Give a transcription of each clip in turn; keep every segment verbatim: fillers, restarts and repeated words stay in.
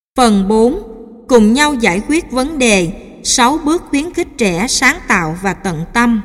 Phần bốn. Cùng nhau giải quyết vấn đề. sáu bước khuyến khích trẻ sáng tạo và tận tâm.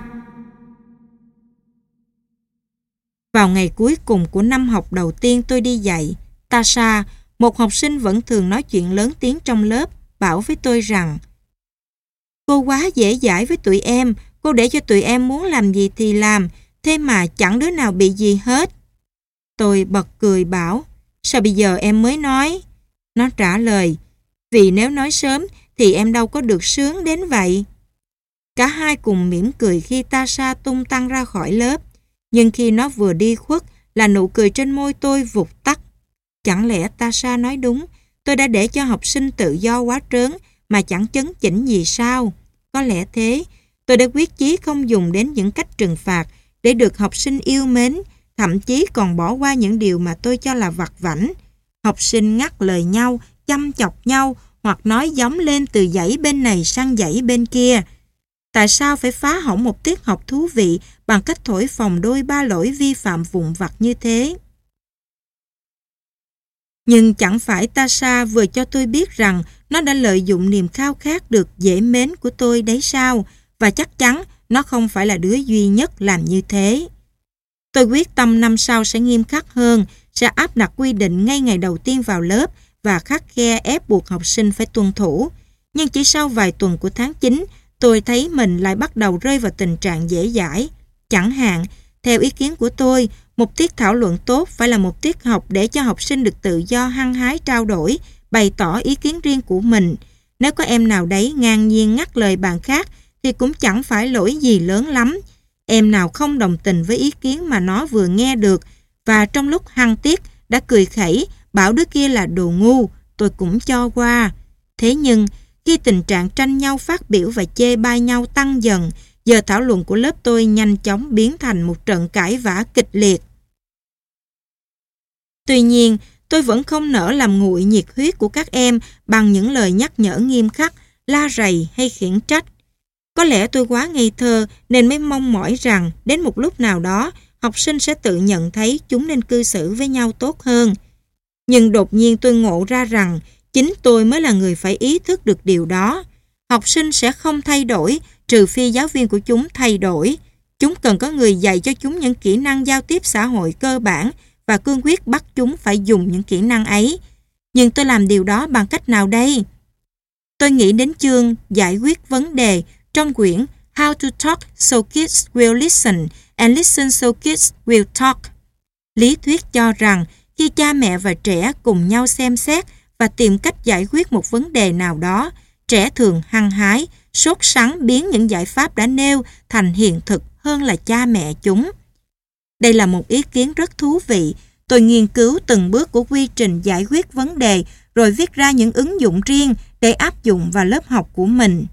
Vào ngày cuối cùng của năm học đầu tiên tôi đi dạy, Tasha, một học sinh vẫn thường nói chuyện lớn tiếng trong lớp, bảo với tôi rằng cô quá dễ dãi với tụi em, cô để cho tụi em muốn làm gì thì làm, thế mà chẳng đứa nào bị gì hết. Tôi bật cười bảo, sao bây giờ em mới nói? Nó trả lời, vì nếu nói sớm thì em đâu có được sướng đến vậy. Cả hai cùng mỉm cười khi Tasha tung tăng ra khỏi lớp, nhưng khi nó vừa đi khuất là nụ cười trên môi tôi vụt tắt. Chẳng lẽ Tasha nói đúng, tôi đã để cho học sinh tự do quá trớn mà chẳng chấn chỉnh gì sao? Có lẽ thế, tôi đã quyết chí không dùng đến những cách trừng phạt để được học sinh yêu mến, thậm chí còn bỏ qua những điều mà tôi cho là vặt vãnh. Học sinh ngắt lời nhau, chăm chọc nhau hoặc nói gióng lên từ dãy bên này sang dãy bên kia. Tại sao phải phá hỏng một tiết học thú vị bằng cách thổi phồng đôi ba lỗi vi phạm vụn vặt như thế? Nhưng chẳng phải Tasha vừa cho tôi biết rằng nó đã lợi dụng niềm khao khát được dễ mến của tôi đấy sao? Và chắc chắn nó không phải là đứa duy nhất làm như thế. Tôi quyết tâm năm sau sẽ nghiêm khắc hơn, sẽ áp đặt quy định ngay ngày đầu tiên vào lớp và khắt khe ép buộc học sinh phải tuân thủ. Nhưng chỉ sau vài tuần của tháng chín, tôi thấy mình lại bắt đầu rơi vào tình trạng dễ dãi. Chẳng hạn, theo ý kiến của tôi, một tiết thảo luận tốt phải là một tiết học để cho học sinh được tự do hăng hái trao đổi, bày tỏ ý kiến riêng của mình. Nếu có em nào đấy ngang nhiên ngắt lời bạn khác thì cũng chẳng phải lỗi gì lớn lắm. Em nào không đồng tình với ý kiến mà nó vừa nghe được và trong lúc hăng tiết đã cười khẩy bảo đứa kia là đồ ngu, tôi cũng cho qua. Thế nhưng khi tình trạng tranh nhau phát biểu và chê bai nhau tăng dần, giờ thảo luận của lớp tôi nhanh chóng biến thành một trận cãi vã kịch liệt. Tuy nhiên, tôi vẫn không nỡ làm nguội nhiệt huyết của các em bằng những lời nhắc nhở nghiêm khắc, la rầy hay khiển trách. Có lẽ tôi quá ngây thơ nên mới mong mỏi rằng đến một lúc nào đó học sinh sẽ tự nhận thấy chúng nên cư xử với nhau tốt hơn. Nhưng đột nhiên tôi ngộ ra rằng chính tôi mới là người phải ý thức được điều đó. Học sinh sẽ không thay đổi trừ phi giáo viên của chúng thay đổi. Chúng cần có người dạy cho chúng những kỹ năng giao tiếp xã hội cơ bản và cương quyết bắt chúng phải dùng những kỹ năng ấy. Nhưng tôi làm điều đó bằng cách nào đây? Tôi nghĩ đến chương giải quyết vấn đề trong quyển How to Talk So Kids Will Listen and Listen So Kids Will Talk. Lý thuyết cho rằng khi cha mẹ và trẻ cùng nhau xem xét và tìm cách giải quyết một vấn đề nào đó, trẻ thường hăng hái, sốt sắng biến những giải pháp đã nêu thành hiện thực hơn là cha mẹ chúng. Đây là một ý kiến rất thú vị. Tôi nghiên cứu từng bước của quy trình giải quyết vấn đề rồi viết ra những ứng dụng riêng để áp dụng vào lớp học của mình.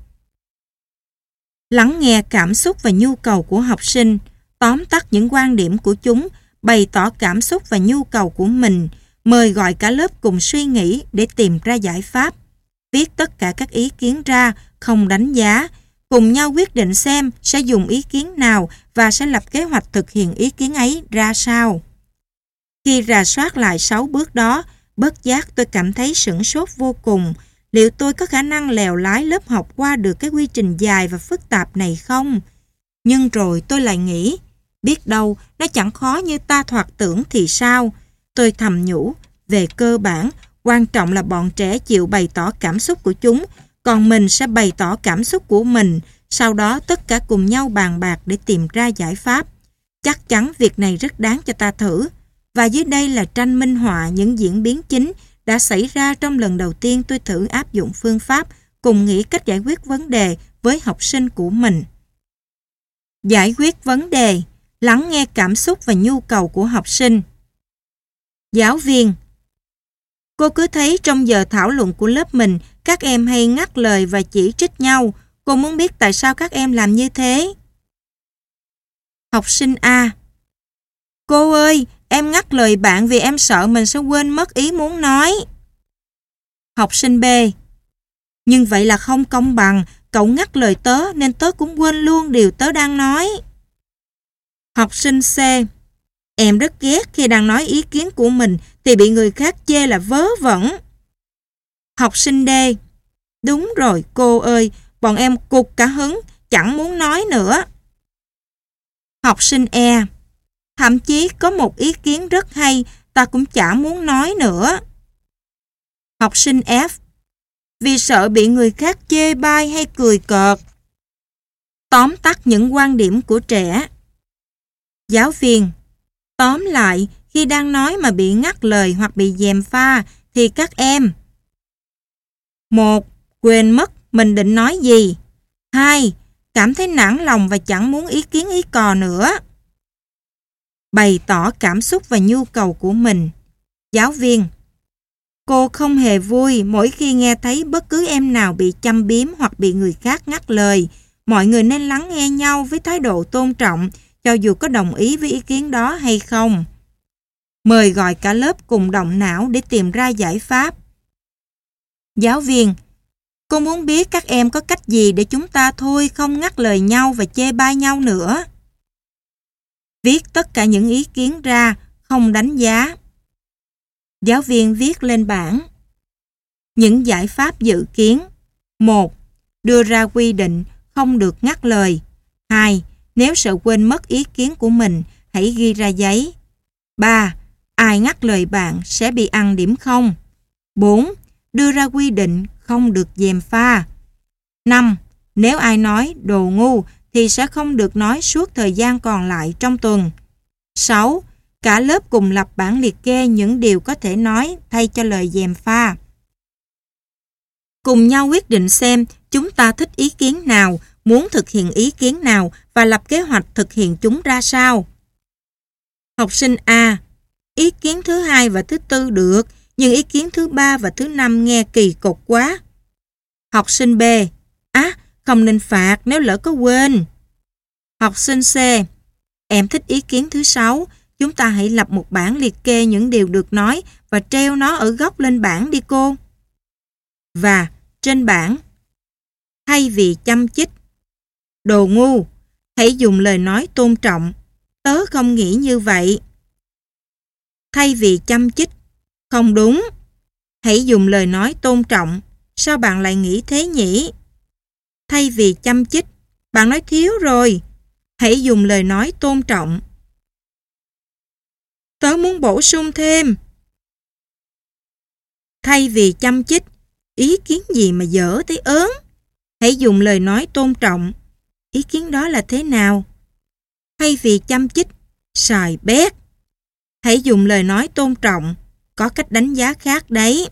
Lắng nghe cảm xúc và nhu cầu của học sinh, tóm tắt những quan điểm của chúng, bày tỏ cảm xúc và nhu cầu của mình, mời gọi cả lớp cùng suy nghĩ để tìm ra giải pháp, viết tất cả các ý kiến ra, không đánh giá, cùng nhau quyết định xem sẽ dùng ý kiến nào và sẽ lập kế hoạch thực hiện ý kiến ấy ra sao. Khi rà soát lại sáu bước đó, bất giác tôi cảm thấy sửng sốt vô cùng. Liệu tôi có khả năng lèo lái lớp học qua được cái quy trình dài và phức tạp này không? Nhưng rồi tôi lại nghĩ, biết đâu nó chẳng khó như ta thoạt tưởng thì sao? Tôi thầm nhủ, về cơ bản, quan trọng là bọn trẻ chịu bày tỏ cảm xúc của chúng, còn mình sẽ bày tỏ cảm xúc của mình, sau đó tất cả cùng nhau bàn bạc để tìm ra giải pháp. Chắc chắn việc này rất đáng cho ta thử. Và dưới đây là tranh minh họa những diễn biến chính đã xảy ra trong lần đầu tiên tôi thử áp dụng phương pháp cùng nghĩ cách giải quyết vấn đề với học sinh của mình. Giải quyết vấn đề, lắng nghe cảm xúc và nhu cầu của học sinh. Giáo viên: cô cứ thấy trong giờ thảo luận của lớp mình, các em hay ngắt lời và chỉ trích nhau. Cô muốn biết tại sao các em làm như thế. Học sinh A: cô ơi, em ngắt lời bạn vì em sợ mình sẽ quên mất ý muốn nói. Học sinh B: nhưng vậy là không công bằng, cậu ngắt lời tớ nên tớ cũng quên luôn điều tớ đang nói. Học sinh C: em rất ghét khi đang nói ý kiến của mình thì bị người khác chê là vớ vẩn. Học sinh D. Đúng rồi cô ơi, bọn em cục cả hứng, chẳng muốn nói nữa. Học sinh E. Thậm chí có một ý kiến rất hay, ta cũng chả muốn nói nữa. Học sinh F. Vì sợ bị người khác chê bai hay cười cợt. Tóm tắt những quan điểm của trẻ. Giáo viên. Tóm lại, khi đang nói mà bị ngắt lời hoặc bị gièm pha, thì các em: một. Quên mất mình định nói gì. Hai. Cảm thấy nản lòng và chẳng muốn ý kiến ý cò nữa. Bày tỏ cảm xúc và nhu cầu của mình. Giáo viên. Cô không hề vui mỗi khi nghe thấy bất cứ em nào bị châm biếm hoặc bị người khác ngắt lời. Mọi người nên lắng nghe nhau với thái độ tôn trọng, cho dù có đồng ý với ý kiến đó hay không. Mời gọi cả lớp cùng động não để tìm ra giải pháp. Giáo viên. Cô muốn biết các em có cách gì để chúng ta thôi không ngắt lời nhau và chê bai nhau nữa. Viết tất cả những ý kiến ra, không đánh giá. Giáo viên viết lên bảng. Những giải pháp dự kiến. một. Đưa ra quy định không được ngắt lời. hai. Nếu sợ quên mất ý kiến của mình, hãy ghi ra giấy. ba. Ai ngắt lời bạn sẽ bị ăn điểm không. bốn. Đưa ra quy định không được gièm pha. năm. Nếu ai nói đồ ngu thì sẽ không được nói suốt thời gian còn lại trong tuần. sáu. Cả lớp cùng lập bảng liệt kê những điều có thể nói thay cho lời gièm pha. Cùng nhau quyết định xem chúng ta thích ý kiến nào, muốn thực hiện ý kiến nào và lập kế hoạch thực hiện chúng ra sao. Học sinh A. Ý kiến thứ hai và thứ tư được, nhưng ý kiến thứ ba và thứ năm nghe kỳ cục quá. Học sinh B. Á, không nên phạt nếu lỡ có quên. Học sinh C. Em thích ý kiến thứ sáu, chúng ta hãy lập một bảng liệt kê những điều được nói và treo nó ở góc lên bảng đi cô. Và trên bảng, thay vì châm chích, đồ ngu, hãy dùng lời nói tôn trọng, tớ không nghĩ như vậy. Thay vì châm chích, không đúng, hãy dùng lời nói tôn trọng, sao bạn lại nghĩ thế nhỉ? Thay vì châm chích, bạn nói thiếu rồi, hãy dùng lời nói tôn trọng. Tớ muốn bổ sung thêm. Thay vì châm chích, ý kiến gì mà dở tới ớn, hãy dùng lời nói tôn trọng. Ý kiến đó là thế nào? Thay vì châm chích, xài bét, hãy dùng lời nói tôn trọng, có cách đánh giá khác đấy.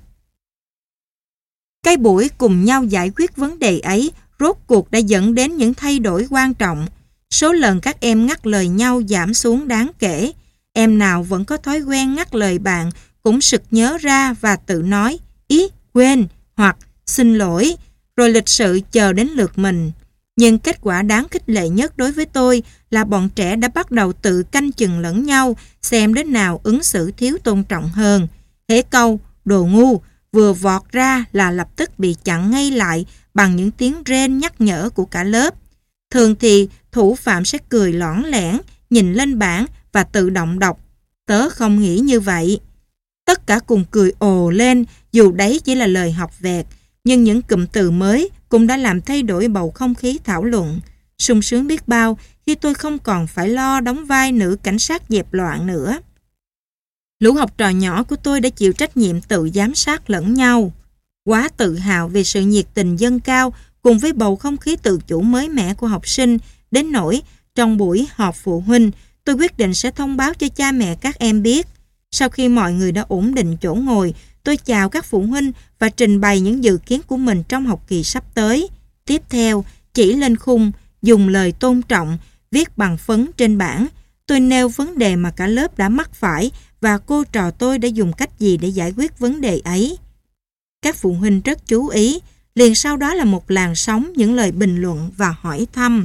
Cái buổi cùng nhau giải quyết vấn đề ấy rốt cuộc đã dẫn đến những thay đổi quan trọng. Số lần các em ngắt lời nhau giảm xuống đáng kể. Em nào vẫn có thói quen ngắt lời bạn cũng sực nhớ ra và tự nói ý, quên hoặc xin lỗi, rồi lịch sự chờ đến lượt mình. Nhưng kết quả đáng khích lệ nhất đối với tôi là bọn trẻ đã bắt đầu tự canh chừng lẫn nhau, xem đến nào ứng xử thiếu tôn trọng hơn. Hễ câu đồ ngu vừa vọt ra là lập tức bị chặn ngay lại bằng những tiếng rên nhắc nhở của cả lớp. Thường thì thủ phạm sẽ cười lõng lẻn, nhìn lên bảng và tự động đọc tớ không nghĩ như vậy. Tất cả cùng cười ồ lên, dù đấy chỉ là lời học vẹt, nhưng những cụm từ mới cũng đã làm thay đổi bầu không khí thảo luận. Sung sướng biết bao khi tôi không còn phải lo đóng vai nữ cảnh sát dẹp loạn nữa. Lũ học trò nhỏ của tôi đã chịu trách nhiệm tự giám sát lẫn nhau. Quá tự hào về sự nhiệt tình dâng cao cùng với bầu không khí tự chủ mới mẻ của học sinh, đến nỗi trong buổi họp phụ huynh, tôi quyết định sẽ thông báo cho cha mẹ các em biết. Sau khi mọi người đã ổn định chỗ ngồi, tôi chào các phụ huynh và trình bày những dự kiến của mình trong học kỳ sắp tới. Tiếp theo, chỉ lên khung, dùng lời tôn trọng, viết bằng phấn trên bảng. Tôi nêu vấn đề mà cả lớp đã mắc phải và cô trò tôi đã dùng cách gì để giải quyết vấn đề ấy. Các phụ huynh rất chú ý, liền sau đó là một làn sóng những lời bình luận và hỏi thăm.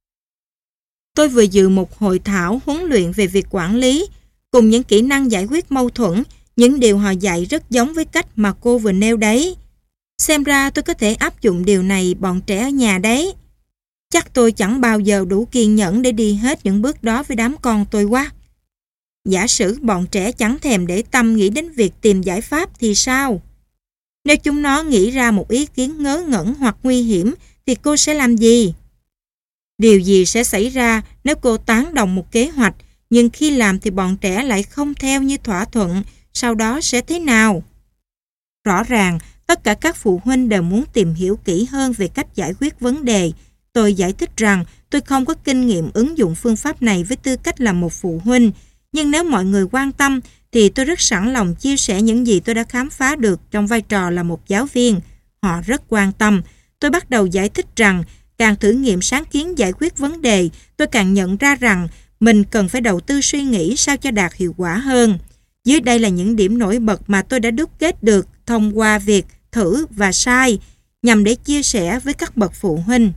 Tôi vừa dự một hội thảo huấn luyện về việc quản lý, cùng những kỹ năng giải quyết mâu thuẫn, những điều họ dạy rất giống với cách mà cô vừa nêu đấy. Xem ra tôi có thể áp dụng điều này bọn trẻ ở nhà đấy. Chắc tôi chẳng bao giờ đủ kiên nhẫn để đi hết những bước đó với đám con tôi quá. Giả sử bọn trẻ chẳng thèm để tâm nghĩ đến việc tìm giải pháp thì sao? Nếu chúng nó nghĩ ra một ý kiến ngớ ngẩn hoặc nguy hiểm thì cô sẽ làm gì? Điều gì sẽ xảy ra nếu cô tán đồng một kế hoạch, nhưng khi làm thì bọn trẻ lại không theo như thỏa thuận, sau đó sẽ thế nào? Rõ ràng, tất cả các phụ huynh đều muốn tìm hiểu kỹ hơn về cách giải quyết vấn đề. Tôi giải thích rằng tôi không có kinh nghiệm ứng dụng phương pháp này với tư cách là một phụ huynh, nhưng nếu mọi người quan tâm thì tôi rất sẵn lòng chia sẻ những gì tôi đã khám phá được trong vai trò là một giáo viên. Họ rất quan tâm. Tôi bắt đầu giải thích rằng càng thử nghiệm sáng kiến giải quyết vấn đề, tôi càng nhận ra rằng mình cần phải đầu tư suy nghĩ sao cho đạt hiệu quả hơn. Dưới đây là những điểm nổi bật mà tôi đã đúc kết được thông qua việc thử và sai, nhằm để chia sẻ với các bậc phụ huynh.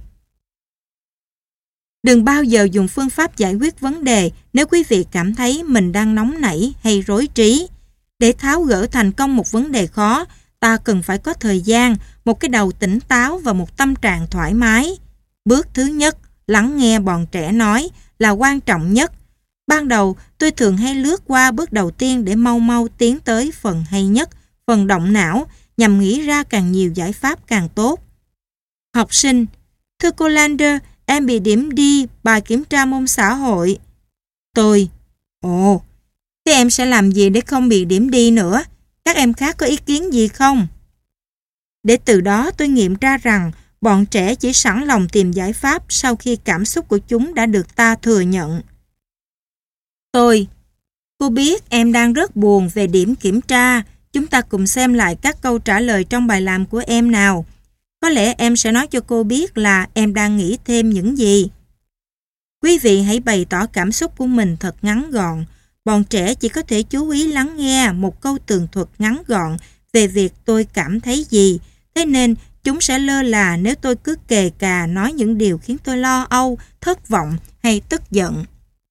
Đừng bao giờ dùng phương pháp giải quyết vấn đề nếu quý vị cảm thấy mình đang nóng nảy hay rối trí. Để tháo gỡ thành công một vấn đề khó, ta cần phải có thời gian, một cái đầu tỉnh táo và một tâm trạng thoải mái. Bước thứ nhất, lắng nghe bọn trẻ nói là quan trọng nhất. Ban đầu, tôi thường hay lướt qua bước đầu tiên để mau mau tiến tới phần hay nhất, phần động não, nhằm nghĩ ra càng nhiều giải pháp càng tốt. Học sinh: Thưa cô Lander, em bị điểm đi bài kiểm tra môn xã hội. Tôi: Ồ, thế em sẽ làm gì để không bị điểm đi nữa? Các em khác có ý kiến gì không? Để từ đó tôi nghiệm ra rằng bọn trẻ chỉ sẵn lòng tìm giải pháp sau khi cảm xúc của chúng đã được ta thừa nhận. Tôi: Cô biết em đang rất buồn về điểm kiểm tra. Chúng ta cùng xem lại các câu trả lời trong bài làm của em nào. Có lẽ em sẽ nói cho cô biết là em đang nghĩ thêm những gì. Quý vị hãy bày tỏ cảm xúc của mình thật ngắn gọn. Bọn trẻ chỉ có thể chú ý lắng nghe một câu tường thuật ngắn gọn về việc tôi cảm thấy gì. Thế nên chúng sẽ lơ là nếu tôi cứ kề cà nói những điều khiến tôi lo âu, thất vọng hay tức giận.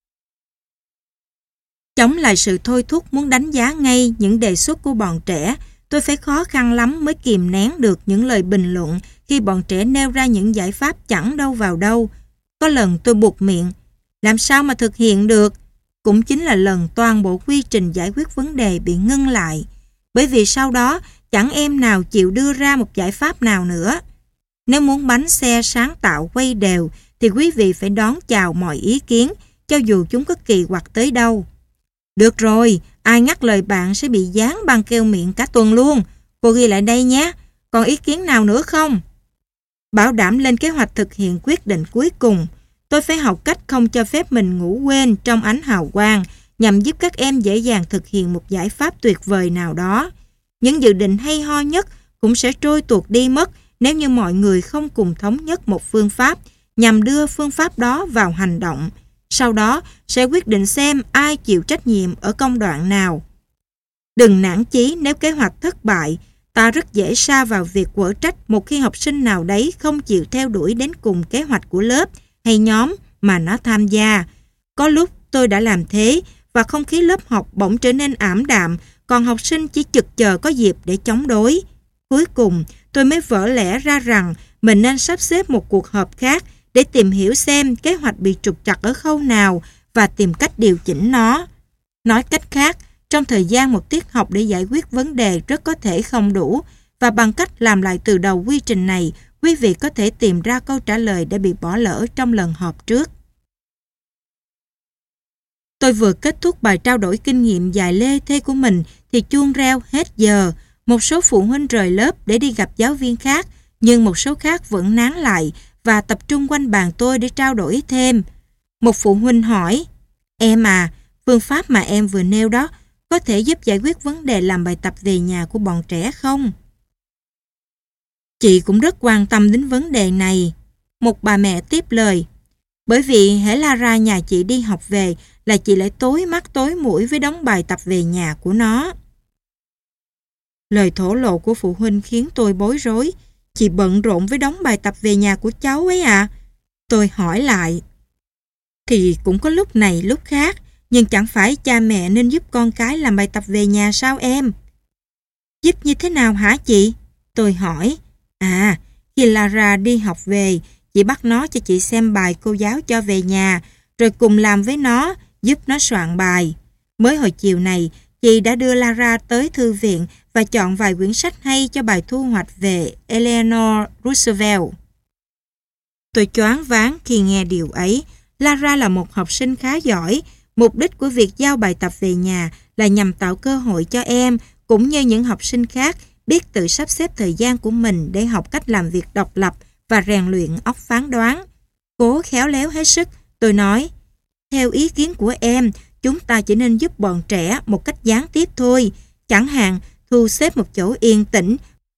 Chống lại sự thôi thúc muốn đánh giá ngay những đề xuất của bọn trẻ, tôi phải khó khăn lắm mới kìm nén được những lời bình luận khi bọn trẻ nêu ra những giải pháp chẳng đâu vào đâu. Có lần tôi buột miệng: Làm sao mà thực hiện được? Cũng chính là lần toàn bộ quy trình giải quyết vấn đề bị ngưng lại. Bởi vì sau đó chẳng em nào chịu đưa ra một giải pháp nào nữa. Nếu muốn bánh xe sáng tạo quay đều thì quý vị phải đón chào mọi ý kiến, cho dù chúng có kỳ quặc tới đâu. Được rồi, ai ngắt lời bạn sẽ bị dán băng keo miệng cả tuần luôn. Cô ghi lại đây nhé. Còn ý kiến nào nữa không? Bảo đảm lên kế hoạch thực hiện quyết định cuối cùng. Tôi phải học cách không cho phép mình ngủ quên trong ánh hào quang, nhằm giúp các em dễ dàng thực hiện một giải pháp tuyệt vời nào đó. Những dự định hay ho nhất cũng sẽ trôi tuột đi mất nếu như mọi người không cùng thống nhất một phương pháp, nhằm đưa phương pháp đó vào hành động. Sau đó sẽ quyết định xem ai chịu trách nhiệm ở công đoạn nào. Đừng nản chí nếu kế hoạch thất bại. Ta rất dễ sa vào việc quở trách một khi học sinh nào đấy không chịu theo đuổi đến cùng kế hoạch của lớp hay nhóm mà nó tham gia. Có lúc tôi đã làm thế và không khí lớp học bỗng trở nên ảm đạm, còn học sinh chỉ chực chờ có dịp để chống đối. Cuối cùng tôi mới vỡ lẽ ra rằng mình nên sắp xếp một cuộc họp khác để tìm hiểu xem kế hoạch bị trục trặc ở khâu nào và tìm cách điều chỉnh nó. Nói cách khác, trong thời gian một tiết học để giải quyết vấn đề rất có thể không đủ, và bằng cách làm lại từ đầu quy trình này, quý vị có thể tìm ra câu trả lời đã bị bỏ lỡ trong lần họp trước. Tôi vừa kết thúc bài trao đổi kinh nghiệm dài lê thê của mình thì chuông reo hết giờ. Một số phụ huynh rời lớp để đi gặp giáo viên khác, nhưng một số khác vẫn nán lại và tập trung quanh bàn tôi để trao đổi thêm. Một phụ huynh hỏi: Em à, phương pháp mà em vừa nêu đó có thể giúp giải quyết vấn đề làm bài tập về nhà của bọn trẻ không? Chị cũng rất quan tâm đến vấn đề này. Một bà mẹ tiếp lời: Bởi vì hễ Lara nhà chị đi học về là chị lại tối mắt tối mũi với đống bài tập về nhà của nó. Lời thổ lộ của phụ huynh khiến tôi bối rối. Chị bận rộn với đống bài tập về nhà của cháu ấy à? Tôi hỏi lại. Thì cũng có lúc này lúc khác, nhưng chẳng phải cha mẹ nên giúp con cái làm bài tập về nhà sao em? Giúp như thế nào hả chị? Tôi hỏi. À, khi Lara đi học về, chị bắt nó cho chị xem bài cô giáo cho về nhà, rồi cùng làm với nó, giúp nó soạn bài. Mới hồi chiều này, Chị đã đưa Lara tới thư viện và chọn vài quyển sách hay cho bài thu hoạch về Eleanor Roosevelt. Tôi choáng váng khi nghe điều ấy. Lara là một học sinh khá giỏi. Mục đích của việc giao bài tập về nhà là nhằm tạo cơ hội cho em, cũng như những học sinh khác, biết tự sắp xếp thời gian của mình để học cách làm việc độc lập và rèn luyện óc phán đoán. Cố khéo léo hết sức, tôi nói, theo ý kiến của em, chúng ta chỉ nên giúp bọn trẻ một cách gián tiếp thôi. Chẳng hạn, thu xếp một chỗ yên tĩnh,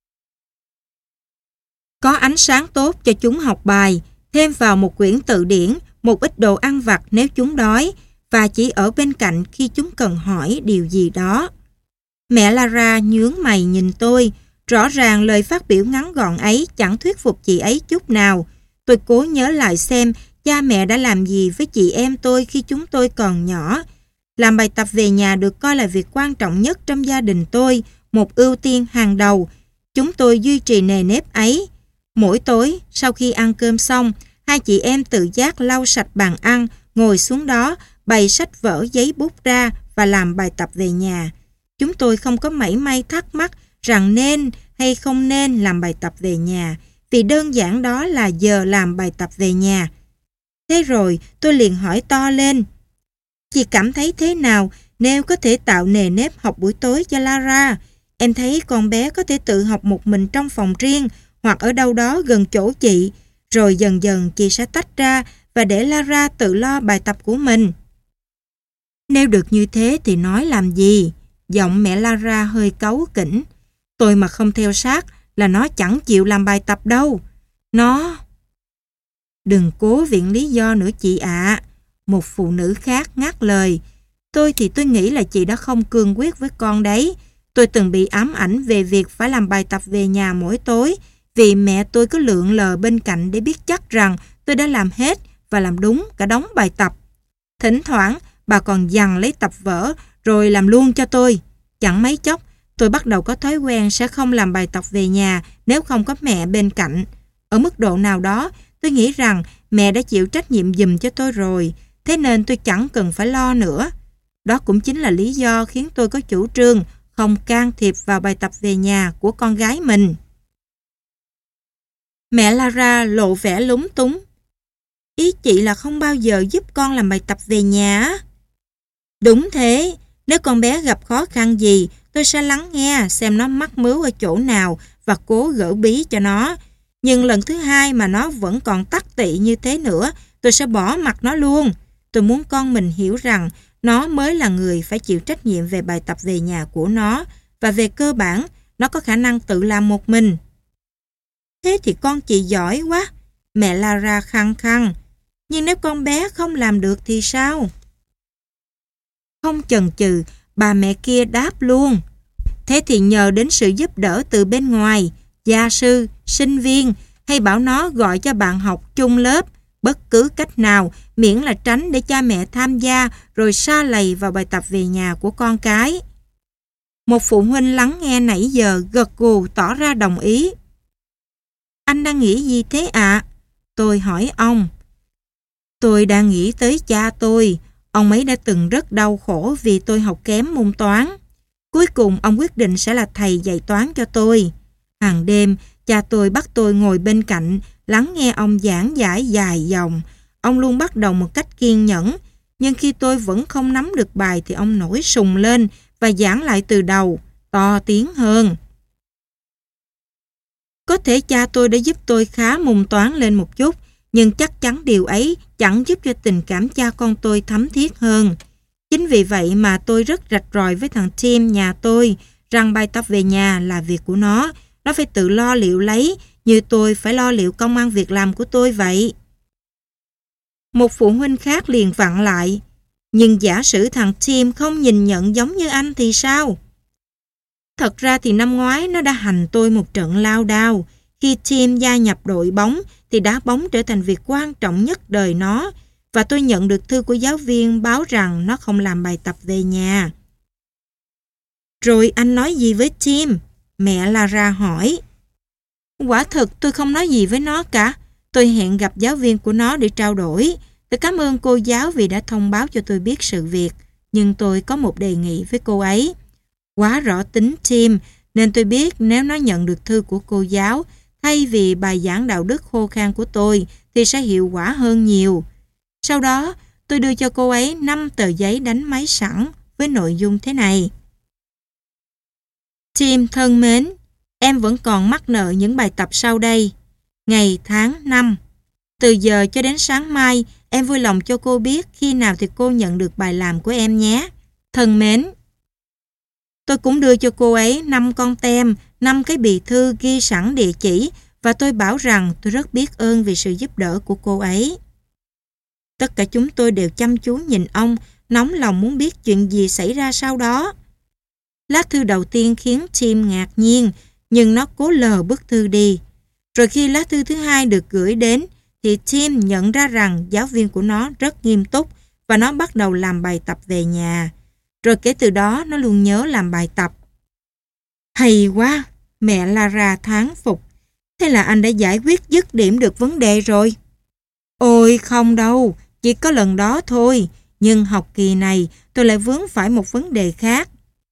có ánh sáng tốt cho chúng học bài, thêm vào một quyển từ điển, một ít đồ ăn vặt nếu chúng đói, và chỉ ở bên cạnh khi chúng cần hỏi điều gì đó. Mẹ Lara nhướng mày nhìn tôi. Rõ ràng lời phát biểu ngắn gọn ấy chẳng thuyết phục chị ấy chút nào. Tôi cố nhớ lại xem cha mẹ đã làm gì với chị em tôi khi chúng tôi còn nhỏ. Làm bài tập về nhà được coi là việc quan trọng nhất trong gia đình tôi, một ưu tiên hàng đầu. Chúng tôi duy trì nề nếp ấy. Mỗi tối, sau khi ăn cơm xong, hai chị em tự giác lau sạch bàn ăn, ngồi xuống đó, bày sách vở giấy bút ra và làm bài tập về nhà. Chúng tôi không có mảy may thắc mắc rằng nên hay không nên làm bài tập về nhà, vì đơn giản đó là giờ làm bài tập về nhà. Thế rồi tôi liền hỏi to lên, chị cảm thấy thế nào nếu có thể tạo nề nếp học buổi tối cho Lara? Em thấy con bé có thể tự học một mình trong phòng riêng hoặc ở đâu đó gần chỗ chị, rồi dần dần chị sẽ tách ra và để Lara tự lo bài tập của mình. Nếu được như thế thì nói làm gì? Giọng mẹ Lara hơi cáu kỉnh. Tôi mà không theo sát là nó chẳng chịu làm bài tập đâu. Nó... Đừng cố viện lý do nữa chị ạ. À. Một phụ nữ khác ngắt lời. Tôi thì tôi nghĩ là chị đã không cương quyết với con đấy. Tôi từng bị ám ảnh về việc phải làm bài tập về nhà mỗi tối, vì mẹ tôi cứ lượn lờ bên cạnh để biết chắc rằng tôi đã làm hết và làm đúng cả đống bài tập. Thỉnh thoảng bà còn giằng lấy tập vở rồi làm luôn cho tôi. Chẳng mấy chốc tôi bắt đầu có thói quen sẽ không làm bài tập về nhà nếu không có mẹ bên cạnh. Ở mức độ nào đó, tôi nghĩ rằng mẹ đã chịu trách nhiệm giùm cho tôi rồi, thế nên tôi chẳng cần phải lo nữa. Đó cũng chính là lý do khiến tôi có chủ trương không can thiệp vào bài tập về nhà của con gái mình. Mẹ Lara lộ vẻ lúng túng. Ý chị là không bao giờ giúp con làm bài tập về nhà? Đúng thế, nếu con bé gặp khó khăn gì, tôi sẽ lắng nghe xem nó mắc mứu ở chỗ nào và cố gỡ bí cho nó. Nhưng lần thứ hai mà nó vẫn còn tắc tị như thế nữa, tôi sẽ bỏ mặc nó luôn. Tôi muốn con mình hiểu rằng nó mới là người phải chịu trách nhiệm về bài tập về nhà của nó, và về cơ bản, nó có khả năng tự làm một mình. Thế thì con chị giỏi quá, mẹ Lara khăng khăng. Nhưng nếu con bé không làm được thì sao? Không chần chừ, bà mẹ kia đáp luôn. Thế thì nhờ đến sự giúp đỡ từ bên ngoài, gia sư, sinh viên, hay bảo nó gọi cho bạn học chung lớp, bất cứ cách nào, miễn là tránh để cha mẹ tham gia rồi sa lầy vào bài tập về nhà của con cái. Một phụ huynh lắng nghe nãy giờ gật gù tỏ ra đồng ý. Anh đang nghĩ gì thế ạ? À? Tôi hỏi ông. Tôi đang nghĩ tới cha tôi. Ông ấy đã từng rất đau khổ vì tôi học kém môn toán. Cuối cùng ông quyết định sẽ là thầy dạy toán cho tôi. Hàng đêm, cha tôi bắt tôi ngồi bên cạnh, lắng nghe ông giảng giải dài dòng. Ông luôn bắt đầu một cách kiên nhẫn, nhưng khi tôi vẫn không nắm được bài thì ông nổi sùng lên và giảng lại từ đầu, to tiếng hơn. Có thể cha tôi đã giúp tôi khá môn toán lên một chút, nhưng chắc chắn điều ấy chẳng giúp cho tình cảm cha con tôi thấm thiết hơn. Chính vì vậy mà tôi rất rạch ròi với thằng Tim nhà tôi rằng bài tập về nhà là việc của nó. Nó phải tự lo liệu lấy, như tôi phải lo liệu công ăn việc làm của tôi vậy. Một phụ huynh khác liền vặn lại. Nhưng giả sử thằng Tim không nhìn nhận giống như anh thì sao? Thật ra thì năm ngoái nó đã hành tôi một trận lao đao. Khi Tim gia nhập đội bóng thì đá bóng trở thành việc quan trọng nhất đời nó, và tôi nhận được thư của giáo viên báo rằng nó không làm bài tập về nhà. Rồi anh nói gì với Tim? Mẹ Lara hỏi. Quả thực tôi không nói gì với nó cả. Tôi hẹn gặp giáo viên của nó để trao đổi. Tôi cảm ơn cô giáo vì đã thông báo cho tôi biết sự việc. nhưng tôi có một đề nghị với cô ấy. Quá rõ tính Tim, nên tôi biết nếu nó nhận được thư của cô giáo, thay vì bài giảng đạo đức khô khan của tôi, thì sẽ hiệu quả hơn nhiều. Sau đó, tôi đưa cho cô ấy năm tờ giấy đánh máy sẵn với nội dung thế này. Tim thân mến, em vẫn còn mắc nợ những bài tập sau đây. Ngày, tháng, năm. Từ giờ cho đến sáng mai, em vui lòng cho cô biết khi nào thì cô nhận được bài làm của em nhé. Thân mến. Tôi cũng đưa cho cô ấy năm con tem, năm cái bì thư ghi sẵn địa chỉ và tôi bảo rằng tôi rất biết ơn vì sự giúp đỡ của cô ấy. Tất cả chúng tôi đều chăm chú nhìn ông, nóng lòng muốn biết chuyện gì xảy ra sau đó. Lá thư đầu tiên khiến Tim ngạc nhiên, nhưng nó cố lờ bức thư đi. Rồi khi lá thư thứ hai được gửi đến, thì Tim nhận ra rằng giáo viên của nó rất nghiêm túc và nó bắt đầu làm bài tập về nhà. Rồi kể từ đó nó luôn nhớ làm bài tập. Hay quá, mẹ Lara thán phục. Thế là anh đã giải quyết dứt điểm được vấn đề rồi. Ôi không đâu, chỉ có lần đó thôi. Nhưng học kỳ này tôi lại vướng phải một vấn đề khác.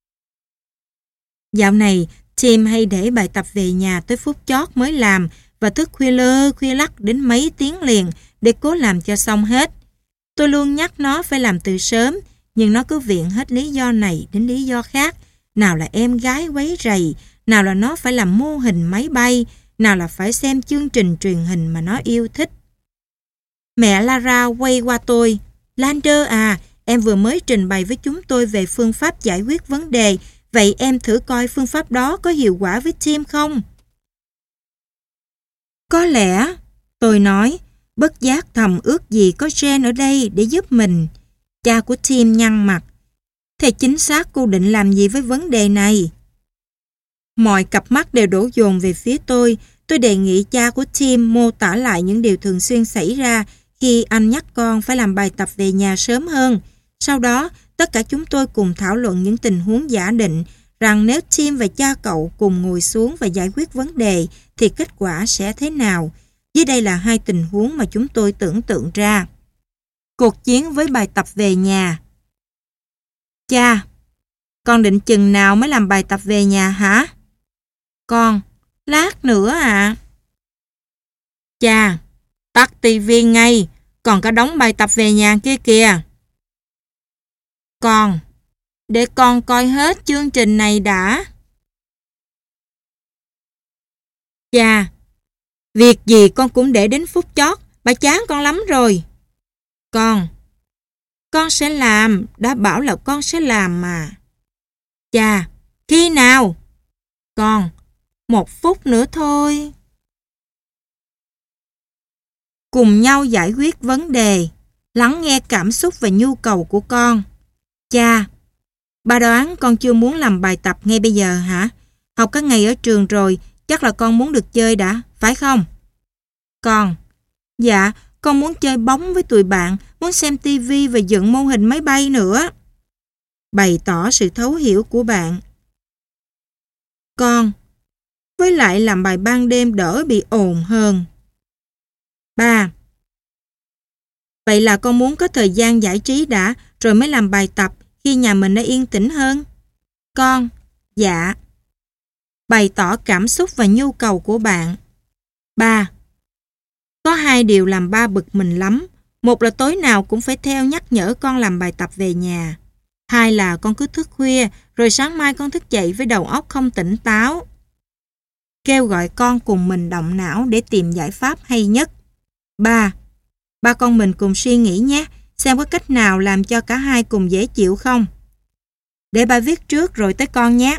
Dạo này, Tim hay để bài tập về nhà tới phút chót mới làm và thức khuya lơ khuya lắc đến mấy tiếng liền để cố làm cho xong hết. Tôi luôn nhắc nó phải làm từ sớm, nhưng nó cứ viện hết lý do này đến lý do khác. Nào là em gái quấy rầy, nào là nó phải làm mô hình máy bay, nào là phải xem chương trình truyền hình mà nó yêu thích. Mẹ Lara quay qua tôi. Lander à, em vừa mới trình bày với chúng tôi về phương pháp giải quyết vấn đề. Vậy em thử coi phương pháp đó có hiệu quả với Tim không? Có lẽ, tôi nói, bất giác thầm ước gì có Jane ở đây để giúp mình. Cha của Tim nhăn mặt. Thế chính xác cô định làm gì với vấn đề này? Mọi cặp mắt đều đổ dồn về phía tôi. Tôi đề nghị cha của Tim mô tả lại những điều thường xuyên xảy ra khi anh nhắc con phải làm bài tập về nhà sớm hơn. Sau đó, tất cả chúng tôi cùng thảo luận những tình huống giả định rằng nếu Tim và cha cậu cùng ngồi xuống và giải quyết vấn đề thì kết quả sẽ thế nào. Dưới đây là hai tình huống mà chúng tôi tưởng tượng ra. Cuộc chiến với bài tập về nhà. Cha, con định chừng nào mới làm bài tập về nhà hả? Con, lát nữa ạ. À. Cha, tắt tivi ngay, còn cả đống bài tập về nhà kia kìa. Con, để con coi hết chương trình này đã. Cha, việc gì con cũng để đến phút chót, bà chán con lắm rồi. Con, con sẽ làm, đã bảo là con sẽ làm mà. Cha, khi nào? Con, một phút nữa thôi. Cùng nhau giải quyết vấn đề, lắng nghe cảm xúc và nhu cầu của con. Cha, bà đoán con chưa muốn làm bài tập ngay bây giờ hả? Học cả ngày ở trường rồi, chắc là con muốn được chơi đã, phải không? Con, dạ, con muốn chơi bóng với tụi bạn, muốn xem tivi và dựng mô hình máy bay nữa. Bày tỏ sự thấu hiểu của bạn. Con, với lại làm bài ban đêm đỡ bị ồn hơn. Ba, vậy là con muốn có thời gian giải trí đã, rồi mới làm bài tập khi nhà mình đã yên tĩnh hơn. Con, dạ. Bày tỏ cảm xúc và nhu cầu của bạn. Ba, có hai điều làm ba bực mình lắm. Một là tối nào cũng phải theo nhắc nhở con làm bài tập về nhà. Hai là con cứ thức khuya, rồi sáng mai con thức dậy với đầu óc không tỉnh táo. Kêu gọi con cùng mình động não để tìm giải pháp hay nhất. Ba, ba con mình cùng suy nghĩ nhé, xem có cách nào làm cho cả hai cùng dễ chịu không. Để ba viết trước rồi tới con nhé.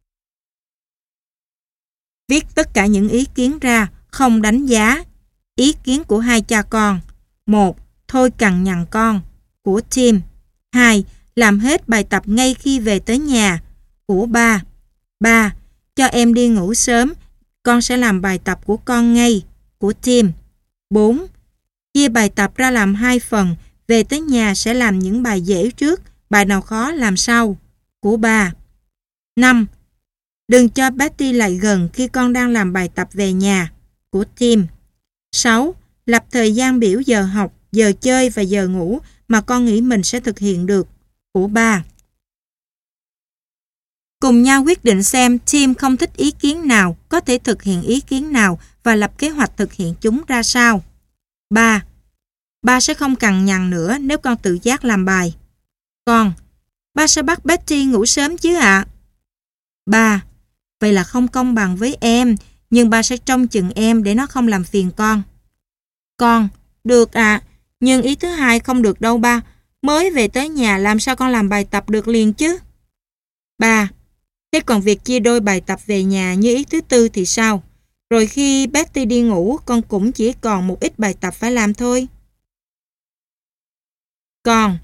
Viết tất cả những ý kiến ra, không đánh giá. Ý kiến của hai cha con. Một, thôi cằn nhằn con, của Tim. Hai, làm hết bài tập ngay khi về tới nhà, của ba. Ba, cho em đi ngủ sớm, con sẽ làm bài tập của con ngay, của Tim. Bốn, chia bài tập ra làm hai phần, về tới nhà sẽ làm những bài dễ trước, bài nào khó làm sau, của ba. Năm, đừng cho Betty lại gần khi con đang làm bài tập về nhà, của Tim. Sáu, lập thời gian biểu giờ học, giờ chơi và giờ ngủ mà con nghĩ mình sẽ thực hiện được, của ba. Cùng nhau quyết định xem Tim không thích ý kiến nào, có thể thực hiện ý kiến nào và lập kế hoạch thực hiện chúng ra sao. ba. Ba sẽ không cằn nhằn nữa nếu con tự giác làm bài. Con, ba sẽ bắt Betty ngủ sớm chứ ạ? ba. Vậy là không công bằng với em, nhưng ba sẽ trông chừng em để nó không làm phiền con. Con, được ạ, à, nhưng ý thứ hai không được đâu ba. Mới về tới nhà làm sao con làm bài tập được liền chứ? ba. Thế còn việc chia đôi bài tập về nhà như ý thứ tư thì sao? Rồi khi Betty đi ngủ, con cũng chỉ còn một ít bài tập phải làm thôi. Con,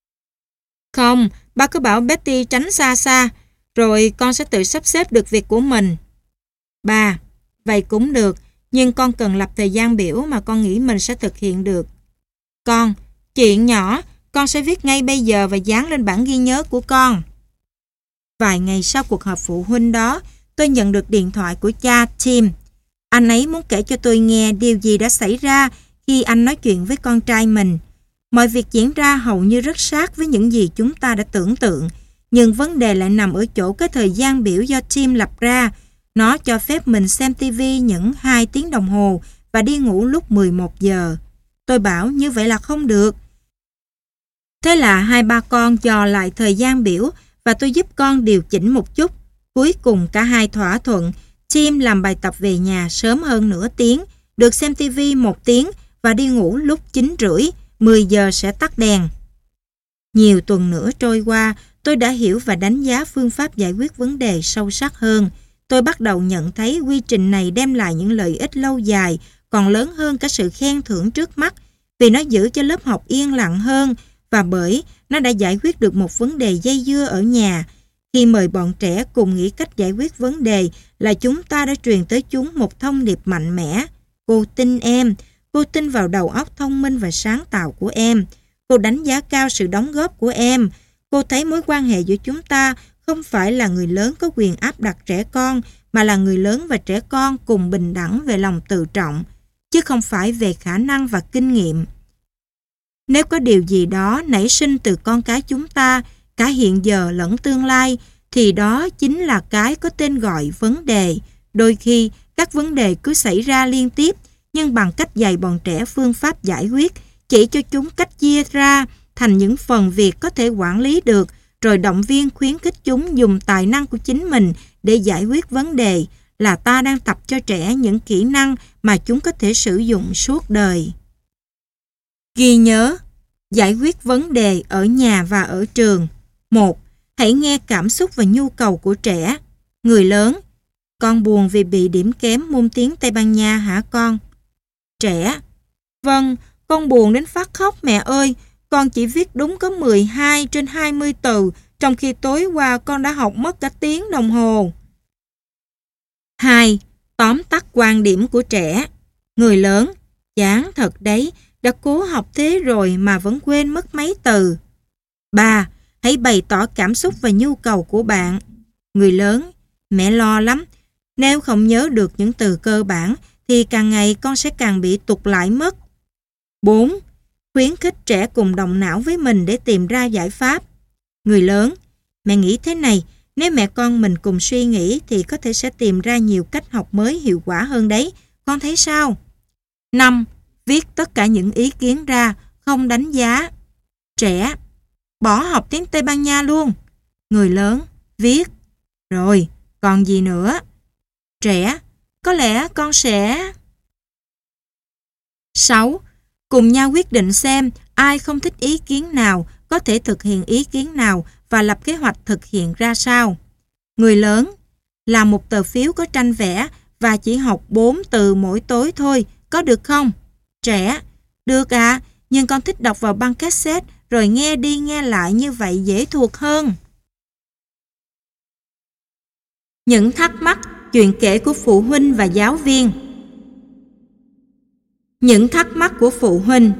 không, ba cứ bảo Betty tránh xa xa, rồi con sẽ tự sắp xếp được việc của mình. ba. Vậy cũng được, nhưng con cần lập thời gian biểu mà con nghĩ mình sẽ thực hiện được. Con, chuyện nhỏ, con sẽ viết ngay bây giờ và dán lên bản ghi nhớ của con. Vài ngày sau cuộc họp phụ huynh đó, tôi nhận được điện thoại của cha Tim. Anh ấy muốn kể cho tôi nghe điều gì đã xảy ra khi anh nói chuyện với con trai mình. Mọi việc diễn ra hầu như rất sát với những gì chúng ta đã tưởng tượng, nhưng vấn đề lại nằm ở chỗ cái thời gian biểu do Tim lập ra. Nó cho phép mình xem ti vi những hai tiếng đồng hồ và đi ngủ lúc mười một giờ. Tôi bảo như vậy là không được. Thế là hai ba con dò lại thời gian biểu và tôi giúp con điều chỉnh một chút. Cuối cùng cả hai thỏa thuận, Tim làm bài tập về nhà sớm hơn nửa tiếng, được xem ti vi một tiếng và đi ngủ lúc chín rưỡi, mười giờ sẽ tắt đèn. Nhiều tuần nữa trôi qua, tôi đã hiểu và đánh giá phương pháp giải quyết vấn đề sâu sắc hơn. Tôi bắt đầu nhận thấy quy trình này đem lại những lợi ích lâu dài, còn lớn hơn cả sự khen thưởng trước mắt, vì nó giữ cho lớp học yên lặng hơn và bởi nó đã giải quyết được một vấn đề dây dưa ở nhà. Khi mời bọn trẻ cùng nghĩ cách giải quyết vấn đề là chúng ta đã truyền tới chúng một thông điệp mạnh mẽ. Cô tin em, cô tin vào đầu óc thông minh và sáng tạo của em. Cô đánh giá cao sự đóng góp của em. Cô thấy mối quan hệ giữa chúng ta không phải là người lớn có quyền áp đặt trẻ con, mà là người lớn và trẻ con cùng bình đẳng về lòng tự trọng, chứ không phải về khả năng và kinh nghiệm. Nếu có điều gì đó nảy sinh từ con cái chúng ta, cả hiện giờ lẫn tương lai, thì đó chính là cái có tên gọi vấn đề. Đôi khi, các vấn đề cứ xảy ra liên tiếp, nhưng bằng cách dạy bọn trẻ phương pháp giải quyết, chỉ cho chúng cách chia ra thành những phần việc có thể quản lý được, rồi động viên khuyến khích chúng dùng tài năng của chính mình để giải quyết vấn đề, là ta đang tập cho trẻ những kỹ năng mà chúng có thể sử dụng suốt đời. Ghi nhớ, giải quyết vấn đề ở nhà và ở trường. một. Hãy nghe cảm xúc và nhu cầu của trẻ. Người lớn, con buồn vì bị điểm kém môn tiếng Tây Ban Nha hả con? Trẻ, vâng, con buồn đến phát khóc mẹ ơi. Con chỉ viết đúng có mười hai trên hai mươi từ, trong khi tối qua con đã học mất cả tiếng đồng hồ. hai. Tóm tắt quan điểm của trẻ. Người lớn, chán thật đấy, đã cố học thế rồi mà vẫn quên mất mấy từ. ba. Hãy bày tỏ cảm xúc và nhu cầu của bạn. Người lớn, mẹ lo lắm. Nếu không nhớ được những từ cơ bản thì càng ngày con sẽ càng bị tụt lại mất. bốn. Khuyến khích trẻ cùng động não với mình để tìm ra giải pháp. Người lớn, mẹ nghĩ thế này, nếu mẹ con mình cùng suy nghĩ thì có thể sẽ tìm ra nhiều cách học mới hiệu quả hơn đấy. Con thấy sao? năm. Viết tất cả những ý kiến ra, không đánh giá. Trẻ, bỏ học tiếng Tây Ban Nha luôn. Người lớn, viết. Rồi, còn gì nữa? Trẻ, có lẽ con sẽ... sáu. Cùng nhau quyết định xem ai không thích ý kiến nào, có thể thực hiện ý kiến nào và lập kế hoạch thực hiện ra sao. Người lớn, làm một tờ phiếu có tranh vẽ và chỉ học bốn từ mỗi tối thôi, có được không? Trẻ, được ạ, à, nhưng con thích đọc vào băng cassette rồi nghe đi nghe lại, như vậy dễ thuộc hơn. Những thắc mắc, chuyện kể của phụ huynh và giáo viên. Những thắc mắc của phụ huynh.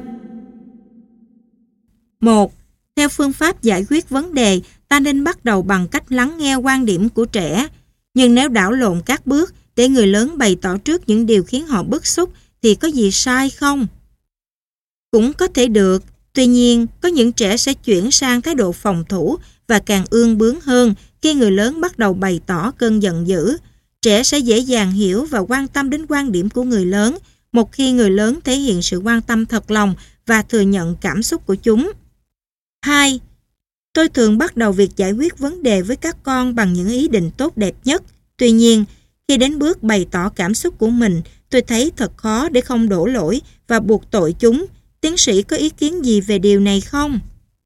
một. Theo phương pháp giải quyết vấn đề, ta nên bắt đầu bằng cách lắng nghe quan điểm của trẻ. Nhưng nếu đảo lộn các bước để người lớn bày tỏ trước những điều khiến họ bức xúc thì có gì sai không? Cũng có thể được. Tuy nhiên, có những trẻ sẽ chuyển sang thái độ phòng thủ và càng ương bướng hơn khi người lớn bắt đầu bày tỏ cơn giận dữ. Trẻ sẽ dễ dàng hiểu và quan tâm đến quan điểm của người lớn một khi người lớn thể hiện sự quan tâm thật lòng và thừa nhận cảm xúc của chúng. hai. Tôi thường bắt đầu việc giải quyết vấn đề với các con bằng những ý định tốt đẹp nhất. Tuy nhiên, khi đến bước bày tỏ cảm xúc của mình, tôi thấy thật khó để không đổ lỗi và buộc tội chúng. Tiến sĩ có ý kiến gì về điều này không?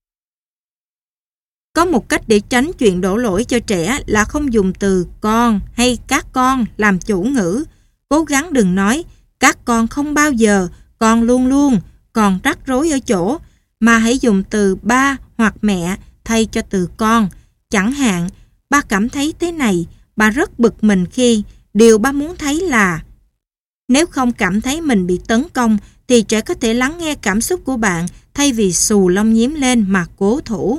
Có một cách để tránh chuyện đổ lỗi cho trẻ là không dùng từ con hay các con làm chủ ngữ. Cố gắng đừng nói các con không bao giờ, con luôn luôn, còn rắc rối ở chỗ, mà hãy dùng từ ba hoặc mẹ thay cho từ con. Chẳng hạn, ba cảm thấy thế này, ba rất bực mình khi điều ba muốn thấy là... Nếu không cảm thấy mình bị tấn công thì trẻ có thể lắng nghe cảm xúc của bạn thay vì xù lông nhím lên mà cố thủ.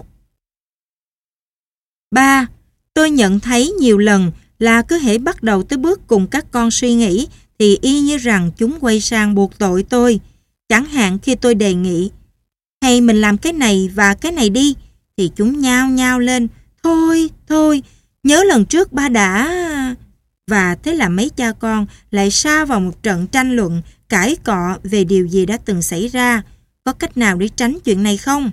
ba. Tôi nhận thấy nhiều lần là cứ hễ bắt đầu tới bước cùng các con suy nghĩ thì y như rằng chúng quay sang buộc tội tôi. Chẳng hạn khi tôi đề nghị hay mình làm cái này và cái này đi thì chúng nhao nhao lên. Thôi, thôi, nhớ lần trước ba đã... Và thế là mấy cha con lại sa vào một trận tranh luận, cãi cọ về điều gì đã từng xảy ra. Có cách nào để tránh chuyện này không?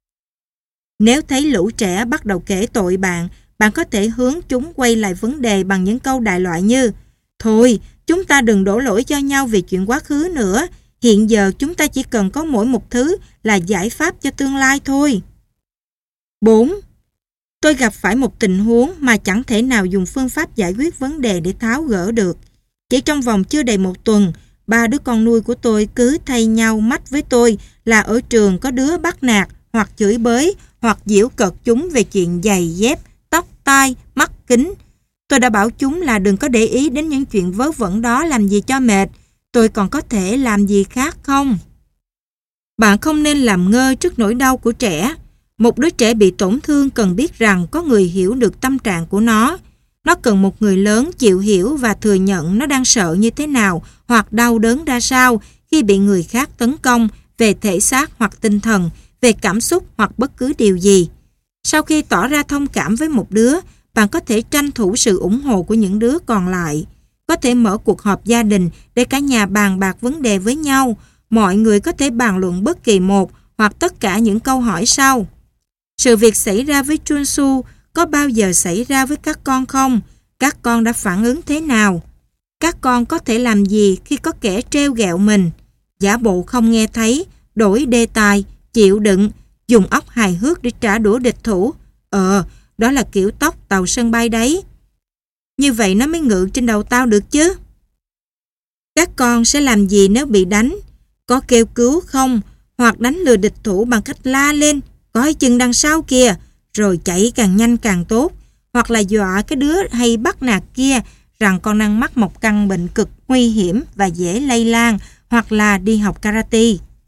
Nếu thấy lũ trẻ bắt đầu kể tội bạn, bạn có thể hướng chúng quay lại vấn đề bằng những câu đại loại như: thôi, chúng ta đừng đổ lỗi cho nhau về chuyện quá khứ nữa. Hiện giờ chúng ta chỉ cần có mỗi một thứ là giải pháp cho tương lai thôi. bốn. Tôi gặp phải một tình huống mà chẳng thể nào dùng phương pháp giải quyết vấn đề để tháo gỡ được. Chỉ trong vòng chưa đầy một tuần, ba đứa con nuôi của tôi cứ thay nhau mách với tôi là ở trường có đứa bắt nạt hoặc chửi bới hoặc giễu cợt chúng về chuyện giày dép, tóc tai, mắt kính. Tôi đã bảo chúng là đừng có để ý đến những chuyện vớ vẩn đó làm gì cho mệt. Tôi còn có thể làm gì khác không? Bạn không nên làm ngơ trước nỗi đau của trẻ. Một đứa trẻ bị tổn thương cần biết rằng có người hiểu được tâm trạng của nó. Nó cần một người lớn chịu hiểu và thừa nhận nó đang sợ như thế nào hoặc đau đớn ra sao khi bị người khác tấn công về thể xác hoặc tinh thần, về cảm xúc hoặc bất cứ điều gì. Sau khi tỏ ra thông cảm với một đứa, bạn có thể tranh thủ sự ủng hộ của những đứa còn lại. Có thể mở cuộc họp gia đình để cả nhà bàn bạc vấn đề với nhau. Mọi người có thể bàn luận bất kỳ một hoặc tất cả những câu hỏi sau. Sự việc xảy ra với Chunsu có bao giờ xảy ra với các con không? Các con đã phản ứng thế nào? Các con có thể làm gì khi có kẻ trêu ghẹo mình? Giả bộ không nghe thấy, đổi đề tài, chịu đựng, dùng óc hài hước để trả đũa địch thủ. Ờ, đó là kiểu tóc tàu sân bay đấy. Như vậy nó mới ngự trên đầu tao được chứ. Các con sẽ làm gì nếu bị đánh? Có kêu cứu không? Hoặc đánh lừa địch thủ bằng cách la lên, coi chừng đằng sau kìa, rồi chạy càng nhanh càng tốt. Hoặc là dọa cái đứa hay bắt nạt kia rằng con đang mắc một căn bệnh cực nguy hiểm và dễ lây lan, hoặc là đi học karate.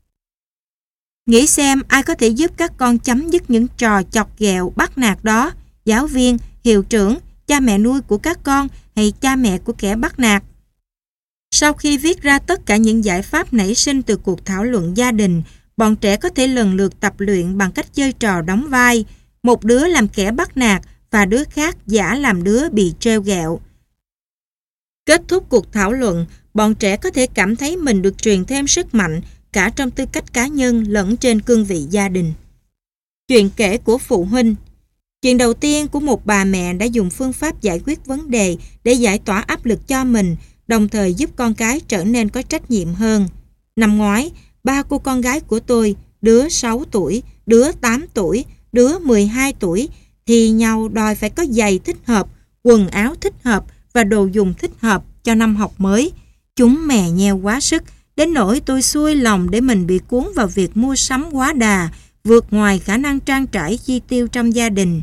Nghĩ xem ai có thể giúp các con chấm dứt những trò chọc ghẹo bắt nạt đó. Giáo viên, hiệu trưởng, cha mẹ nuôi của các con hay cha mẹ của kẻ bắt nạt. Sau khi viết ra tất cả những giải pháp nảy sinh từ cuộc thảo luận gia đình, bọn trẻ có thể lần lượt tập luyện bằng cách chơi trò đóng vai. Một đứa làm kẻ bắt nạt và đứa khác giả làm đứa bị trêu ghẹo. Kết thúc cuộc thảo luận, bọn trẻ có thể cảm thấy mình được truyền thêm sức mạnh cả trong tư cách cá nhân lẫn trên cương vị gia đình. Chuyện kể của phụ huynh. Chuyện đầu tiên của một bà mẹ đã dùng phương pháp giải quyết vấn đề để giải tỏa áp lực cho mình, đồng thời giúp con cái trở nên có trách nhiệm hơn. Năm ngoái, ba cô con gái của tôi, đứa sáu tuổi, đứa tám tuổi, đứa mười hai tuổi, thì nhau đòi phải có giày thích hợp, quần áo thích hợp và đồ dùng thích hợp cho năm học mới. Chúng mè nheo quá sức, đến nỗi tôi xuôi lòng để mình bị cuốn vào việc mua sắm quá đà, vượt ngoài khả năng trang trải chi tiêu trong gia đình.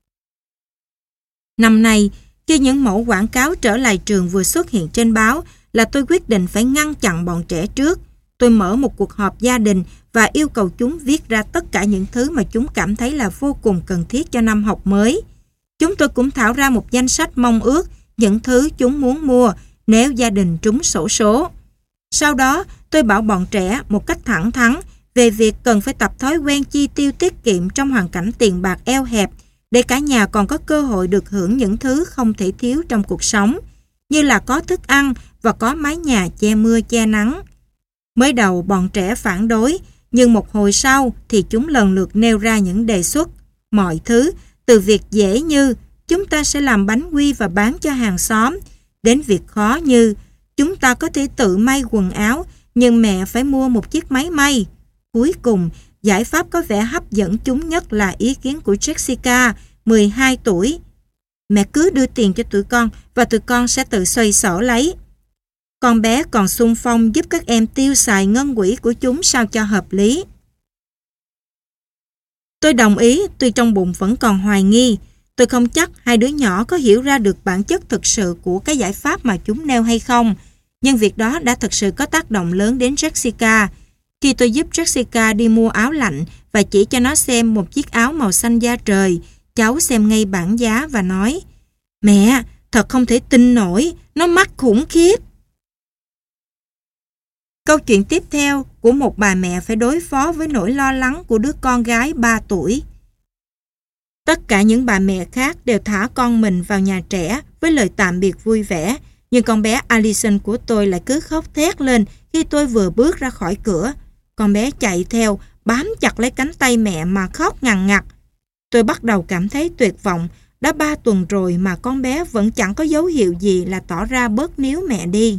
Năm nay, khi những mẫu quảng cáo trở lại trường vừa xuất hiện trên báo, là tôi quyết định phải ngăn chặn bọn trẻ trước. Tôi mở một cuộc họp gia đình và yêu cầu chúng viết ra tất cả những thứ mà chúng cảm thấy là vô cùng cần thiết cho năm học mới. Chúng tôi cũng thảo ra một danh sách mong ước những thứ chúng muốn mua nếu gia đình trúng xổ số. Sau đó, tôi bảo bọn trẻ một cách thẳng thắn về việc cần phải tập thói quen chi tiêu tiết kiệm trong hoàn cảnh tiền bạc eo hẹp để cả nhà còn có cơ hội được hưởng những thứ không thể thiếu trong cuộc sống, như là có thức ăn và có mái nhà che mưa che nắng. Mới đầu bọn trẻ phản đối, nhưng một hồi sau thì chúng lần lượt nêu ra những đề xuất. Mọi thứ, từ việc dễ như chúng ta sẽ làm bánh quy và bán cho hàng xóm, đến việc khó như chúng ta có thể tự may quần áo, nhưng mẹ phải mua một chiếc máy may. Cuối cùng, giải pháp có vẻ hấp dẫn chúng nhất là ý kiến của Jessica, mười hai tuổi. Mẹ cứ đưa tiền cho tụi con và tụi con sẽ tự xoay sở lấy. Con bé còn xung phong giúp các em tiêu xài ngân quỹ của chúng sao cho hợp lý. Tôi đồng ý, tuy trong bụng vẫn còn hoài nghi. Tôi không chắc hai đứa nhỏ có hiểu ra được bản chất thực sự của cái giải pháp mà chúng nêu hay không, nhưng việc đó đã thực sự có tác động lớn đến Jessica. Khi tôi giúp Jessica đi mua áo lạnh và chỉ cho nó xem một chiếc áo màu xanh da trời, cháu xem ngay bảng giá và nói: "Mẹ, thật không thể tin nổi, nó mắc khủng khiếp." Câu chuyện tiếp theo của một bà mẹ phải đối phó với nỗi lo lắng của đứa con gái ba tuổi. Tất cả những bà mẹ khác đều thả con mình vào nhà trẻ với lời tạm biệt vui vẻ, nhưng con bé Allison của tôi lại cứ khóc thét lên khi tôi vừa bước ra khỏi cửa. Con bé chạy theo, bám chặt lấy cánh tay mẹ mà khóc ngằn ngặt. Tôi bắt đầu cảm thấy tuyệt vọng. Đã ba tuần rồi mà con bé vẫn chẳng có dấu hiệu gì là tỏ ra bớt níu mẹ đi.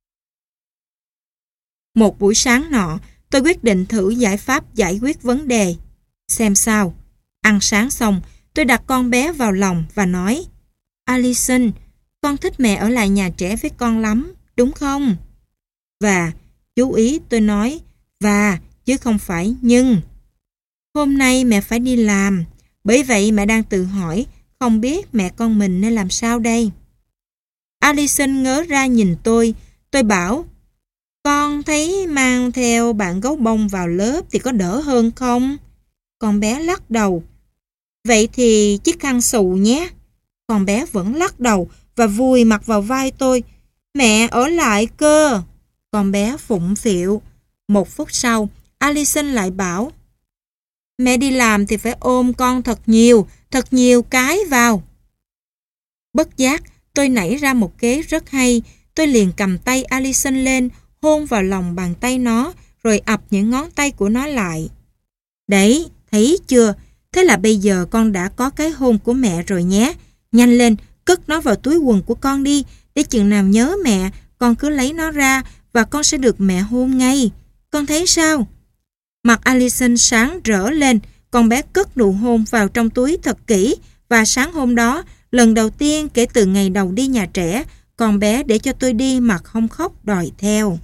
Một buổi sáng nọ, tôi quyết định thử giải pháp giải quyết vấn đề. Xem sao. Ăn sáng xong, tôi đặt con bé vào lòng và nói: "Allison, con thích mẹ ở lại nhà trẻ với con lắm, đúng không?" Và, chú ý tôi nói và chứ không phải nhưng. Hôm nay mẹ phải đi làm, bởi vậy mẹ đang tự hỏi không biết mẹ con mình nên làm sao đây. Allison ngớ ra nhìn tôi. Tôi bảo: "Con thấy mang theo bạn gấu bông vào lớp thì có đỡ hơn không?" Con bé lắc đầu. "Vậy thì chiếc khăn xù nhé." Con bé vẫn lắc đầu và vùi mặt vào vai tôi. "Mẹ ở lại cơ." Con bé phụng phịu. Một phút sau, Allison lại bảo: "Mẹ đi làm thì phải ôm con thật nhiều, thật nhiều cái vào." Bất giác, tôi nảy ra một kế rất hay. Tôi liền cầm tay Allison lên, hôn vào lòng bàn tay nó, rồi ập những ngón tay của nó lại. "Đấy, thấy chưa? Thế là bây giờ con đã có cái hôn của mẹ rồi nhé. Nhanh lên, cất nó vào túi quần của con đi, để chừng nào nhớ mẹ, con cứ lấy nó ra và con sẽ được mẹ hôn ngay. Con thấy sao?" Mặt Allison sáng rỡ lên, con bé cất nụ hôn vào trong túi thật kỹ, và sáng hôm đó, lần đầu tiên kể từ ngày đầu đi nhà trẻ, con bé để cho tôi đi mà không khóc đòi theo.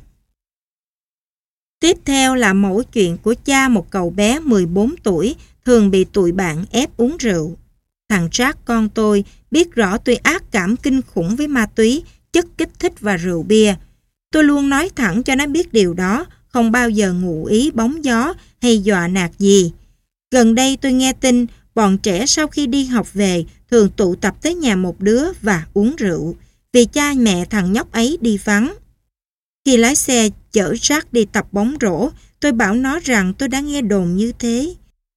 Tiếp theo là mẩu chuyện của cha một cậu bé mười bốn tuổi thường bị tụi bạn ép uống rượu. Thằng Jack con tôi biết rõ tôi ác cảm kinh khủng với ma túy, chất kích thích và rượu bia. Tôi luôn nói thẳng cho nó biết điều đó, không bao giờ ngụ ý bóng gió hay dọa nạt gì. Gần đây tôi nghe tin bọn trẻ sau khi đi học về thường tụ tập tới nhà một đứa và uống rượu, vì cha mẹ thằng nhóc ấy đi vắng. Khi lái xe chở Jack đi tập bóng rổ, tôi bảo nó rằng tôi đã nghe đồn như thế.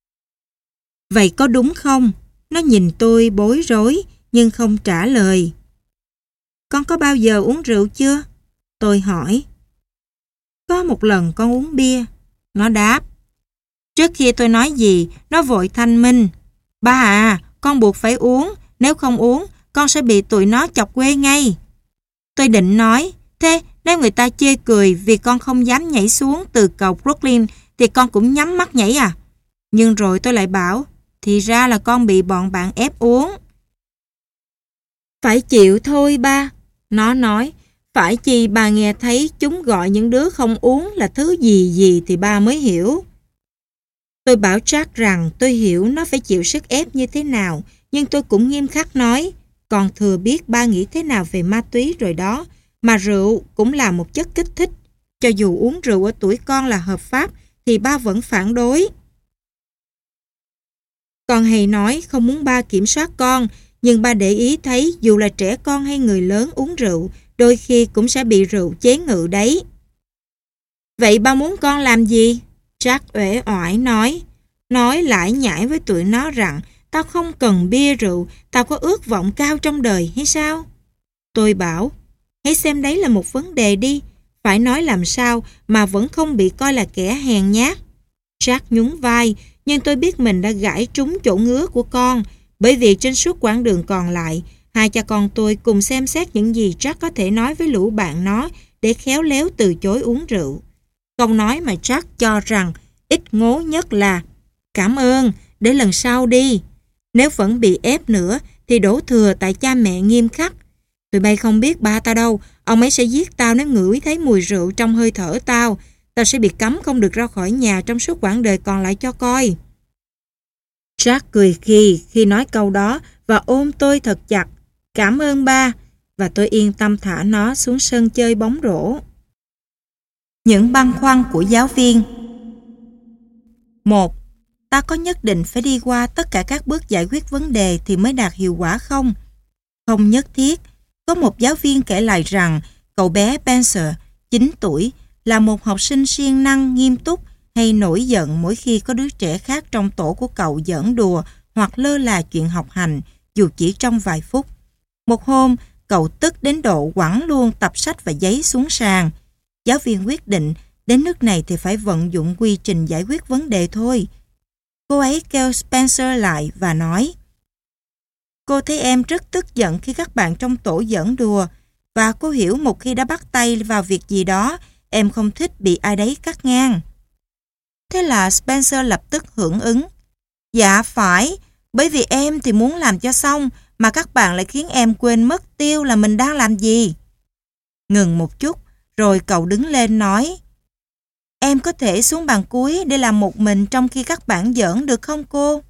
"Vậy có đúng không?" Nó nhìn tôi bối rối nhưng không trả lời. "Con có bao giờ uống rượu chưa?" Tôi hỏi. "Có một lần con uống bia." Nó đáp. Trước khi tôi nói gì, nó vội thanh minh. "Ba à, con buộc phải uống, nếu không uống, con sẽ bị tụi nó chọc quê ngay." Tôi định nói, thế nếu người ta chê cười vì con không dám nhảy xuống từ cầu Brooklyn thì con cũng nhắm mắt nhảy à? Nhưng rồi tôi lại bảo, thì ra là con bị bọn bạn ép uống. "Phải chịu thôi ba." Nó nói, "phải chi ba nghe thấy chúng gọi những đứa không uống là thứ gì gì thì ba mới hiểu." Tôi bảo Jack rằng tôi hiểu nó phải chịu sức ép như thế nào, nhưng tôi cũng nghiêm khắc nói, con thừa biết ba nghĩ thế nào về ma túy rồi đó, mà rượu cũng là một chất kích thích. Cho dù uống rượu ở tuổi con là hợp pháp, thì ba vẫn phản đối. Con hay nói không muốn ba kiểm soát con, nhưng ba để ý thấy dù là trẻ con hay người lớn uống rượu, đôi khi cũng sẽ bị rượu chế ngự đấy. "Vậy ba muốn con làm gì?" Jack uể oải nói, nói lải nhải với tụi nó rằng tao không cần bia rượu, tao có ước vọng cao trong đời hay sao? Tôi bảo, hãy xem đấy là một vấn đề đi, phải nói làm sao mà vẫn không bị coi là kẻ hèn nhát. Jack nhún vai, nhưng tôi biết mình đã gãi trúng chỗ ngứa của con, bởi vì trên suốt quãng đường còn lại, hai cha con tôi cùng xem xét những gì Jack có thể nói với lũ bạn nó để khéo léo từ chối uống rượu. Câu nói mà Jack cho rằng ít ngố nhất là cảm ơn, để lần sau đi. Nếu vẫn bị ép nữa thì đổ thừa tại cha mẹ nghiêm khắc. Tụi bay không biết ba tao đâu, ông ấy sẽ giết tao nếu ngửi thấy mùi rượu trong hơi thở tao. Tao sẽ bị cấm không được ra khỏi nhà trong suốt quãng đời còn lại cho coi. Jack cười khì khi nói câu đó và ôm tôi thật chặt. Cảm ơn ba. Và tôi yên tâm thả nó xuống sân chơi bóng rổ. Những băn khoăn của giáo viên. Một. Ta có nhất định phải đi qua tất cả các bước giải quyết vấn đề thì mới đạt hiệu quả không? Không nhất thiết. Có một giáo viên kể lại rằng cậu bé Spencer, chín tuổi, là một học sinh siêng năng, nghiêm túc hay nổi giận mỗi khi có đứa trẻ khác trong tổ của cậu giỡn đùa hoặc lơ là chuyện học hành, dù chỉ trong vài phút. Một hôm, cậu tức đến độ quẳng luôn tập sách và giấy xuống sàn. Giáo viên quyết định, đến nước này thì phải vận dụng quy trình giải quyết vấn đề thôi. Cô ấy kêu Spencer lại và nói, cô thấy em rất tức giận khi các bạn trong tổ giỡn đùa, và cô hiểu một khi đã bắt tay vào việc gì đó, em không thích bị ai đấy cắt ngang. Thế là Spencer lập tức hưởng ứng. Dạ phải, bởi vì em thì muốn làm cho xong, mà các bạn lại khiến em quên mất tiêu là mình đang làm gì. Ngừng một chút, rồi cậu đứng lên nói, em có thể xuống bàn cuối để làm một mình trong khi các bạn giỡn được không cô?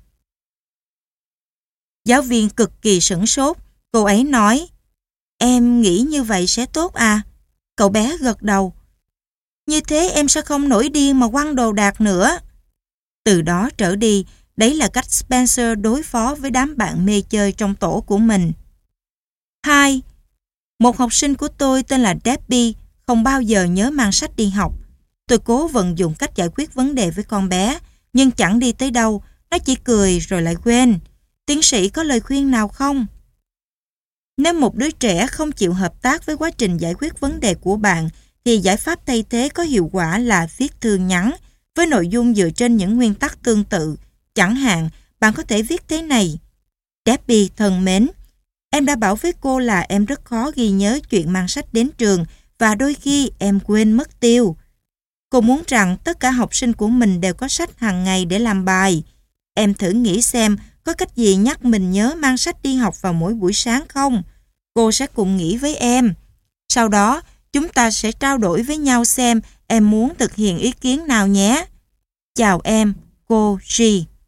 Giáo viên cực kỳ sửng sốt, cô ấy nói, em nghĩ như vậy sẽ tốt à? Cậu bé gật đầu. Như thế em sẽ không nổi điên mà quăng đồ đạc nữa. Từ đó trở đi, đấy là cách Spencer đối phó với đám bạn mê chơi trong tổ của mình. Hai. Một học sinh của tôi tên là Debbie không bao giờ nhớ mang sách đi học. Tôi cố vận dụng cách giải quyết vấn đề với con bé, nhưng chẳng đi tới đâu, nó chỉ cười rồi lại quên. Tiến sĩ có lời khuyên nào không? Nếu một đứa trẻ không chịu hợp tác với quá trình giải quyết vấn đề của bạn, thì giải pháp thay thế có hiệu quả là viết thư ngắn với nội dung dựa trên những nguyên tắc tương tự. Chẳng hạn, bạn có thể viết thế này. Debbie thân mến, em đã bảo với cô là em rất khó ghi nhớ chuyện mang sách đến trường và đôi khi em quên mất tiêu. Cô muốn rằng tất cả học sinh của mình đều có sách hàng ngày để làm bài. Em thử nghĩ xem có cách gì nhắc mình nhớ mang sách đi học vào mỗi buổi sáng không? Cô sẽ cùng nghĩ với em. Sau đó, chúng ta sẽ trao đổi với nhau xem em muốn thực hiện ý kiến nào nhé. Chào em, cô G.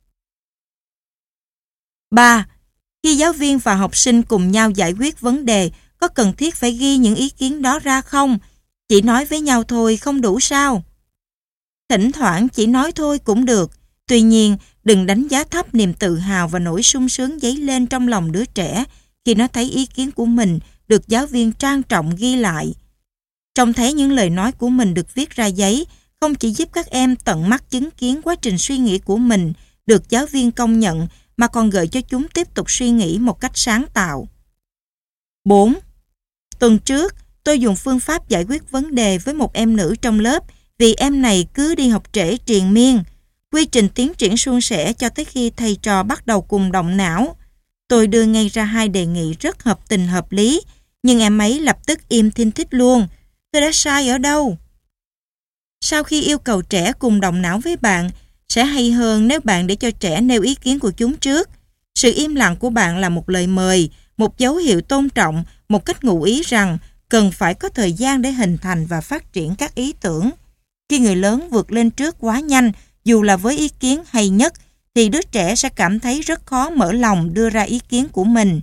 ba. Khi giáo viên và học sinh cùng nhau giải quyết vấn đề, có cần thiết phải ghi những ý kiến đó ra không? Chỉ nói với nhau thôi không đủ sao? Thỉnh thoảng chỉ nói thôi cũng được. Tuy nhiên, đừng đánh giá thấp niềm tự hào và nỗi sung sướng dấy lên trong lòng đứa trẻ khi nó thấy ý kiến của mình được giáo viên trang trọng ghi lại. Trông thấy những lời nói của mình được viết ra giấy không chỉ giúp các em tận mắt chứng kiến quá trình suy nghĩ của mình được giáo viên công nhận, mà còn gợi cho chúng tiếp tục suy nghĩ một cách sáng tạo. bốn. Tuần trước, tôi dùng phương pháp giải quyết vấn đề với một em nữ trong lớp vì em này cứ đi học trễ triền miên. Quy trình tiến triển suôn sẻ cho tới khi thầy trò bắt đầu cùng động não. Tôi đưa ngay ra hai đề nghị rất hợp tình hợp lý, nhưng em ấy lập tức im thinh thích luôn. Tôi đã sai ở đâu? Sau khi yêu cầu trẻ cùng động não với bạn, sẽ hay hơn nếu bạn để cho trẻ nêu ý kiến của chúng trước. Sự im lặng của bạn là một lời mời, một dấu hiệu tôn trọng, một cách ngụ ý rằng cần phải có thời gian để hình thành và phát triển các ý tưởng. Khi người lớn vượt lên trước quá nhanh, dù là với ý kiến hay nhất, thì đứa trẻ sẽ cảm thấy rất khó mở lòng đưa ra ý kiến của mình.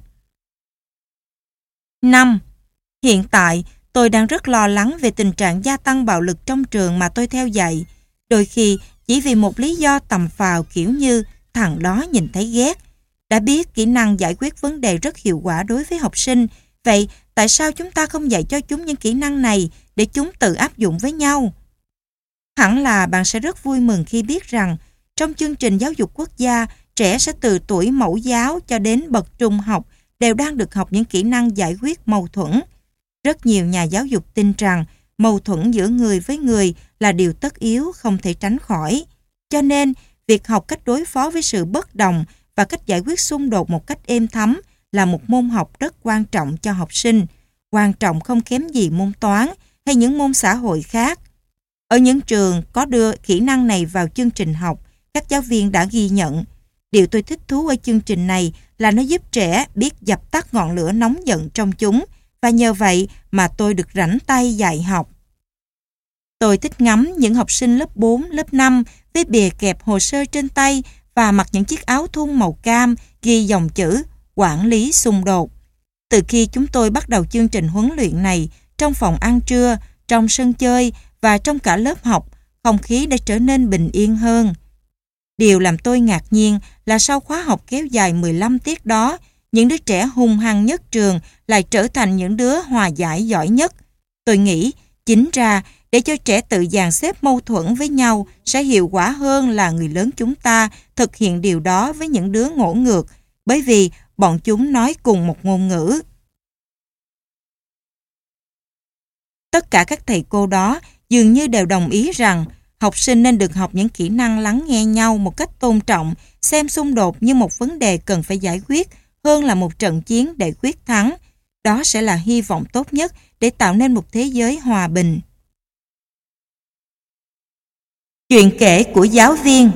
năm. Hiện tại, tôi đang rất lo lắng về tình trạng gia tăng bạo lực trong trường mà tôi theo dạy. Đôi khi, chỉ vì một lý do tầm phào kiểu như thằng đó nhìn thấy ghét. Đã biết kỹ năng giải quyết vấn đề rất hiệu quả đối với học sinh, vậy tại sao chúng ta không dạy cho chúng những kỹ năng này để chúng tự áp dụng với nhau? Hẳn là bạn sẽ rất vui mừng khi biết rằng trong chương trình giáo dục quốc gia, trẻ sẽ từ tuổi mẫu giáo cho đến bậc trung học đều đang được học những kỹ năng giải quyết mâu thuẫn. Rất nhiều nhà giáo dục tin rằng mâu thuẫn giữa người với người là điều tất yếu không thể tránh khỏi. Cho nên, việc học cách đối phó với sự bất đồng và cách giải quyết xung đột một cách êm thấm là một môn học rất quan trọng cho học sinh, quan trọng không kém gì môn toán hay những môn xã hội khác. Ở những trường có đưa kỹ năng này vào chương trình học, các giáo viên đã ghi nhận. Điều tôi thích thú ở chương trình này là nó giúp trẻ biết dập tắt ngọn lửa nóng giận trong chúng, và nhờ vậy mà tôi được rảnh tay dạy học. Tôi thích ngắm những học sinh lớp bốn, lớp năm với bìa kẹp hồ sơ trên tay và mặc những chiếc áo thun màu cam ghi dòng chữ quản lý xung đột. Từ khi chúng tôi bắt đầu chương trình huấn luyện này, trong phòng ăn trưa, trong sân chơi và trong cả lớp học, không khí đã trở nên bình yên hơn. Điều làm tôi ngạc nhiên là sau khóa học kéo dài mười lăm tiết đó, những đứa trẻ hung hăng nhất trường lại trở thành những đứa hòa giải giỏi nhất. Tôi nghĩ, chính ra, để cho trẻ tự dàn xếp mâu thuẫn với nhau sẽ hiệu quả hơn là người lớn chúng ta thực hiện điều đó với những đứa ngỗ ngược, bởi vì bọn chúng nói cùng một ngôn ngữ. Tất cả các thầy cô đó dường như đều đồng ý rằng học sinh nên được học những kỹ năng lắng nghe nhau một cách tôn trọng, xem xung đột như một vấn đề cần phải giải quyết hơn là một trận chiến để quyết thắng. Đó sẽ là hy vọng tốt nhất để tạo nên một thế giới hòa bình. Chuyện kể của giáo viên.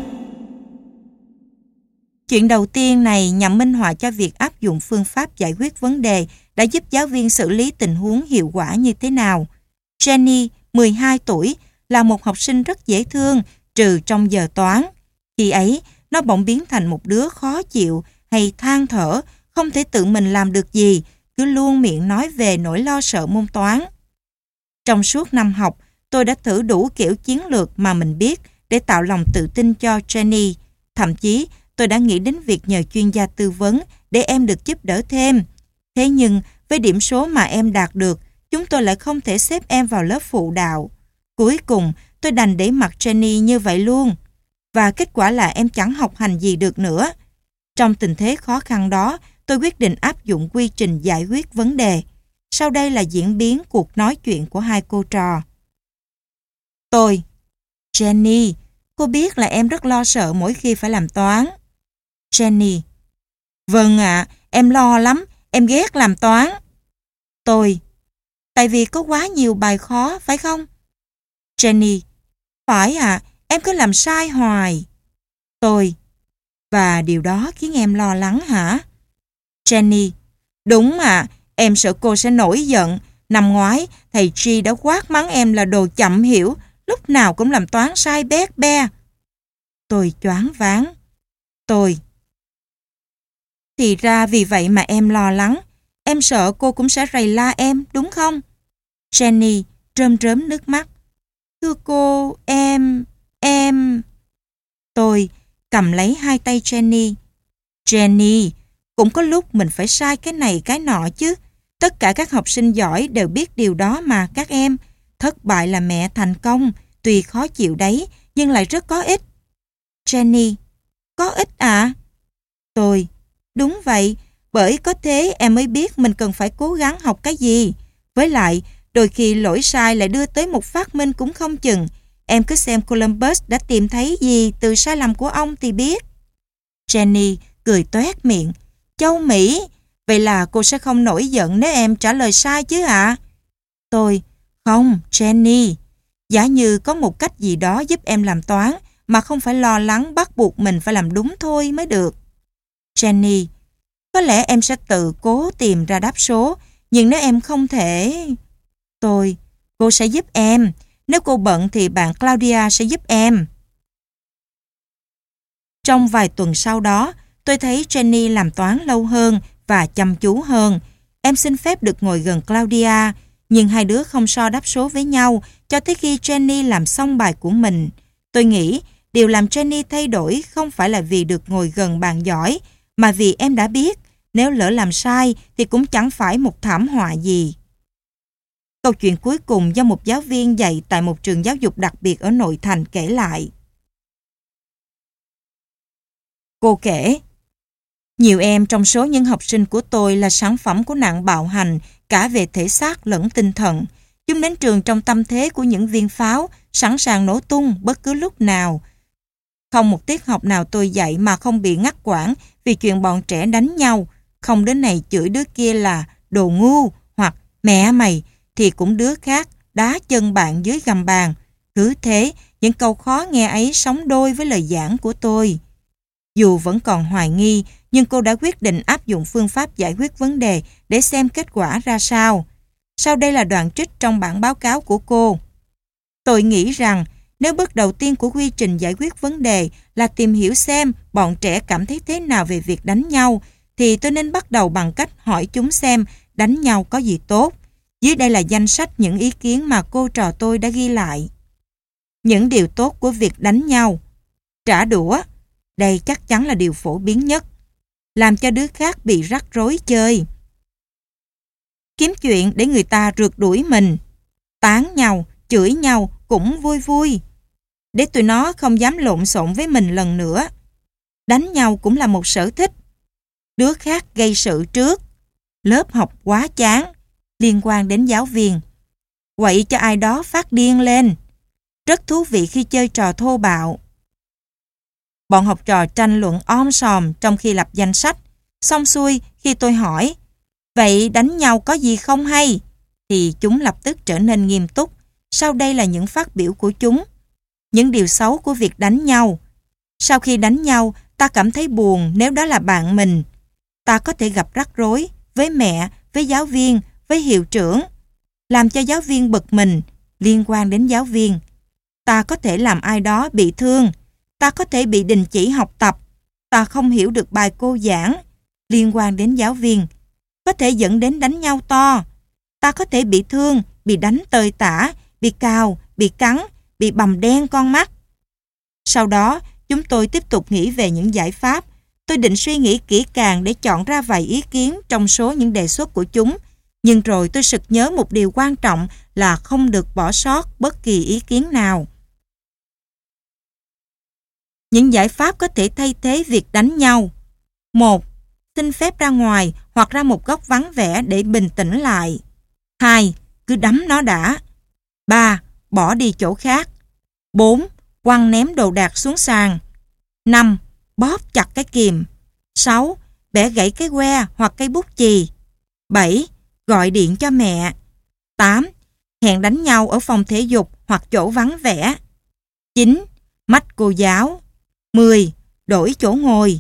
Chuyện đầu tiên này nhằm minh họa cho việc áp dụng phương pháp giải quyết vấn đề đã giúp giáo viên xử lý tình huống hiệu quả như thế nào. Jenny, mười hai tuổi, là một học sinh rất dễ thương, trừ trong giờ toán. Khi ấy, nó bỗng biến thành một đứa khó chịu hay than thở, không thể tự mình làm được gì, cứ luôn miệng nói về nỗi lo sợ môn toán. Trong suốt năm học, tôi đã thử đủ kiểu chiến lược mà mình biết để tạo lòng tự tin cho Jenny. Thậm chí, tôi đã nghĩ đến việc nhờ chuyên gia tư vấn để em được giúp đỡ thêm. Thế nhưng, với điểm số mà em đạt được, chúng tôi lại không thể xếp em vào lớp phụ đạo. Cuối cùng, tôi đành để mặc Jenny như vậy luôn. Và kết quả là em chẳng học hành gì được nữa. Trong tình thế khó khăn đó, tôi quyết định áp dụng quy trình giải quyết vấn đề. Sau đây là diễn biến cuộc nói chuyện của hai cô trò. Tôi: Jenny, cô biết là em rất lo sợ mỗi khi phải làm toán. Jenny: Vâng ạ, em lo lắm, em ghét làm toán. Tôi: Tại vì có quá nhiều bài khó, phải không? Jenny: Phải ạ, em cứ làm sai hoài. Tôi: Và điều đó khiến em lo lắng hả? Jenny: Đúng ạ, em sợ cô sẽ nổi giận. Năm ngoái, thầy G đã quát mắng em là đồ chậm hiểu, lúc nào cũng làm toán sai bét be. Tôi choáng váng. Tôi: Thì ra vì vậy mà em lo lắng. Em sợ cô cũng sẽ rầy la em, đúng không? Jenny rơm rớm nước mắt. Thưa cô, em... em... Tôi cầm lấy hai tay Jenny. Jenny, cũng có lúc mình phải sai cái này cái nọ chứ. Tất cả các học sinh giỏi đều biết điều đó mà các em. Thất bại là mẹ thành công, tuy khó chịu đấy, nhưng lại rất có ích. Jenny: Có ích à? Tôi: Đúng vậy, bởi có thế em mới biết mình cần phải cố gắng học cái gì. Với lại, đôi khi lỗi sai lại đưa tới một phát minh cũng không chừng. Em cứ xem Columbus đã tìm thấy gì từ sai lầm của ông thì biết. Jenny cười toét miệng. Châu Mỹ, vậy là cô sẽ không nổi giận nếu em trả lời sai chứ ạ? Tôi: Không, Jenny. Giả như có một cách gì đó giúp em làm toán mà không phải lo lắng bắt buộc mình phải làm đúng thôi mới được. Jenny: Có lẽ em sẽ tự cố tìm ra đáp số, nhưng nếu em không thể... Tôi: Cô sẽ giúp em. Nếu cô bận thì bạn Claudia sẽ giúp em. Trong vài tuần sau đó, tôi thấy Jenny làm toán lâu hơn và chăm chú hơn. Em xin phép được ngồi gần Claudia, nhưng hai đứa không so đáp số với nhau cho tới khi Jenny làm xong bài của mình. Tôi nghĩ điều làm Jenny thay đổi không phải là vì được ngồi gần bạn giỏi, mà vì em đã biết nếu lỡ làm sai thì cũng chẳng phải một thảm họa gì. Câu chuyện cuối cùng do một giáo viên dạy tại một trường giáo dục đặc biệt ở nội thành kể lại. Cô kể, nhiều em trong số những học sinh của tôi là sản phẩm của nạn bạo hành cả về thể xác lẫn tinh thần. Chúng đến trường trong tâm thế của những viên pháo, sẵn sàng nổ tung bất cứ lúc nào. Không một tiết học nào tôi dạy mà không bị ngắt quãng vì chuyện bọn trẻ đánh nhau. Không đứa này chửi đứa kia là đồ ngu hoặc mẹ mày, thì cũng đứa khác đá chân bạn dưới gầm bàn. Cứ thế, những câu khó nghe ấy sóng đôi với lời giảng của tôi. Dù vẫn còn hoài nghi, nhưng cô đã quyết định áp dụng phương pháp giải quyết vấn đề để xem kết quả ra sao. Sau đây là đoạn trích trong bản báo cáo của cô. Tôi nghĩ rằng nếu bước đầu tiên của quy trình giải quyết vấn đề là tìm hiểu xem bọn trẻ cảm thấy thế nào về việc đánh nhau, thì tôi nên bắt đầu bằng cách hỏi chúng xem đánh nhau có gì tốt. Dưới đây là danh sách những ý kiến mà cô trò tôi đã ghi lại. Những điều tốt của việc đánh nhau. Trả đũa. Đây chắc chắn là điều phổ biến nhất. Làm cho đứa khác bị rắc rối chơi. Kiếm chuyện để người ta rượt đuổi mình. Tán nhau, chửi nhau cũng vui vui. Để tụi nó không dám lộn xộn với mình lần nữa. Đánh nhau cũng là một sở thích. Đứa khác gây sự trước. Lớp học quá chán. Liên quan đến giáo viên. Quậy cho ai đó phát điên lên. Rất thú vị khi chơi trò thô bạo. Bọn học trò tranh luận om sòm trong khi lập danh sách. Xong xuôi khi tôi hỏi, vậy đánh nhau có gì không hay? Thì chúng lập tức trở nên nghiêm túc. Sau đây là những phát biểu của chúng. Những điều xấu của việc đánh nhau. Sau khi đánh nhau, ta cảm thấy buồn nếu đó là bạn mình. Ta có thể gặp rắc rối với mẹ, với giáo viên, với hiệu trưởng. Làm cho giáo viên bực mình, liên quan đến giáo viên. Ta có thể làm ai đó bị thương. Ta có thể bị đình chỉ học tập. Ta không hiểu được bài cô giảng, liên quan đến giáo viên. Có thể dẫn đến đánh nhau to. Ta có thể bị thương, bị đánh tơi tả, bị cào, bị cắn, bị bầm đen con mắt. Sau đó, chúng tôi tiếp tục nghĩ về những giải pháp. Tôi định suy nghĩ kỹ càng để chọn ra vài ý kiến trong số những đề xuất của chúng. Nhưng rồi tôi sực nhớ một điều quan trọng là không được bỏ sót bất kỳ ý kiến nào. Những giải pháp có thể thay thế việc đánh nhau. một. Xin phép ra ngoài hoặc ra một góc vắng vẻ để bình tĩnh lại. hai. Cứ đấm nó đã. ba. Bỏ đi chỗ khác. bốn. Quăng ném đồ đạc xuống sàn. năm. Bóp chặt cái kìm. sáu. Bẻ gãy cái que hoặc cây bút chì. bảy. Gọi điện cho mẹ. tám. Hẹn đánh nhau ở phòng thể dục hoặc chỗ vắng vẻ. chín. Mách cô giáo. mười. Đổi chỗ ngồi.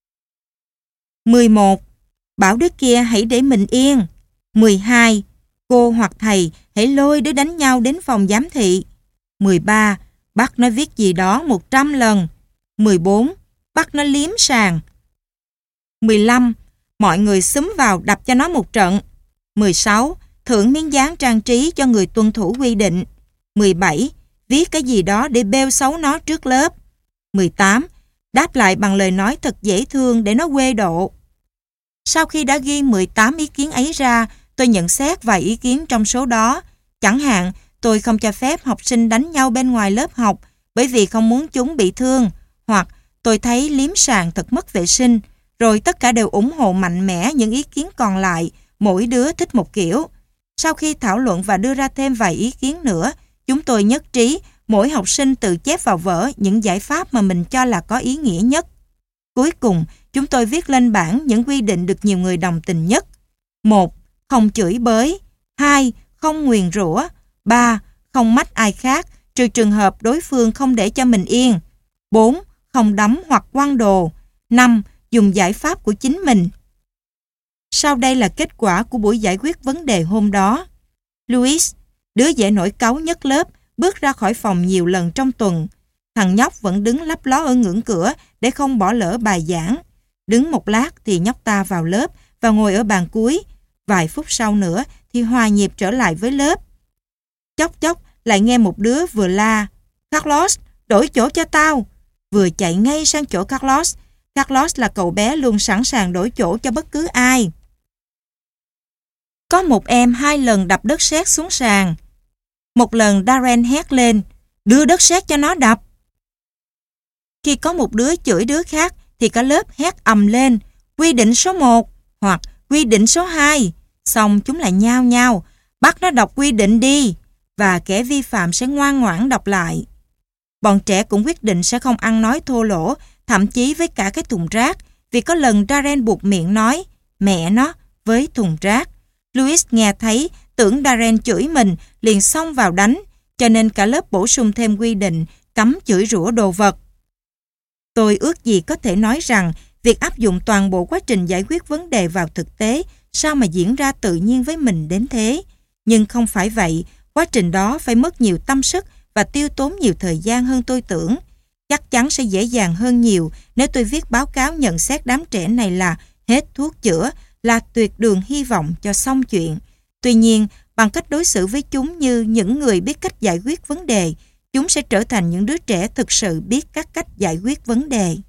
mười một. Bảo đứa kia hãy để mình yên. mười hai. Cô hoặc thầy hãy lôi đứa đánh nhau đến phòng giám thị. mười ba. Bắt nó viết gì đó một trăm lần. mười bốn. Bắt nó liếm sàn. mười lăm. Mọi người xúm vào đập cho nó một trận. mười sáu. Thưởng miếng dán trang trí cho người tuân thủ quy định. mười bảy. Viết cái gì đó để bêu xấu nó trước lớp. mười tám. Đáp lại bằng lời nói thật dễ thương để nó quê độ. Sau khi đã ghi mười tám ý kiến ấy ra, tôi nhận xét vài ý kiến trong số đó. Chẳng hạn, tôi không cho phép học sinh đánh nhau bên ngoài lớp học bởi vì không muốn chúng bị thương. Hoặc tôi thấy liếm sàn thật mất vệ sinh. Rồi tất cả đều ủng hộ mạnh mẽ những ý kiến còn lại, mỗi đứa thích một kiểu. Sau khi thảo luận và đưa ra thêm vài ý kiến nữa, chúng tôi nhất trí mỗi học sinh tự chép vào vở những giải pháp mà mình cho là có ý nghĩa nhất. Cuối cùng, chúng tôi viết lên bảng những quy định được nhiều người đồng tình nhất. một. Không chửi bới. hai. Không nguyền rủa. ba. Không mách ai khác, trừ trường hợp đối phương không để cho mình yên. bốn. Không đấm hoặc quăng đồ. năm. Dùng giải pháp của chính mình. Sau đây là kết quả của buổi giải quyết vấn đề hôm đó. Louis, đứa dễ nổi cáu nhất lớp, bước ra khỏi phòng nhiều lần trong tuần. Thằng nhóc vẫn đứng lấp ló ở ngưỡng cửa để không bỏ lỡ bài giảng. Đứng một lát thì nhóc ta vào lớp và ngồi ở bàn cuối. Vài phút sau nữa thì hòa nhịp trở lại với lớp. Chốc chốc lại nghe một đứa vừa la Carlos, đổi chỗ cho tao. Vừa chạy ngay sang chỗ Carlos. Carlos là cậu bé luôn sẵn sàng đổi chỗ cho bất cứ ai. Có một em hai lần đập đất sét xuống sàn. Một lần Darren hét lên, đưa đất sét cho nó đập. Khi có một đứa chửi đứa khác thì cả lớp hét ầm lên, quy định số một hoặc quy định số hai. Xong chúng lại nhao nhao, bắt nó đọc quy định đi, và kẻ vi phạm sẽ ngoan ngoãn đọc lại. Bọn trẻ cũng quyết định sẽ không ăn nói thô lỗ, thậm chí với cả cái thùng rác, vì có lần Darren buộc miệng nói, mẹ nó, với thùng rác. Louis nghe thấy, tưởng Darren chửi mình, liền xông vào đánh, cho nên cả lớp bổ sung thêm quy định cấm chửi rủa đồ vật. Tôi ước gì có thể nói rằng việc áp dụng toàn bộ quá trình giải quyết vấn đề vào thực tế sao mà diễn ra tự nhiên với mình đến thế. Nhưng không phải vậy, quá trình đó phải mất nhiều tâm sức và tiêu tốn nhiều thời gian hơn tôi tưởng. Chắc chắn sẽ dễ dàng hơn nhiều nếu tôi viết báo cáo nhận xét đám trẻ này là hết thuốc chữa, là tuyệt đường hy vọng cho xong chuyện. Tuy nhiên, bằng cách đối xử với chúng như những người biết cách giải quyết vấn đề, chúng sẽ trở thành những đứa trẻ thực sự biết các cách giải quyết vấn đề.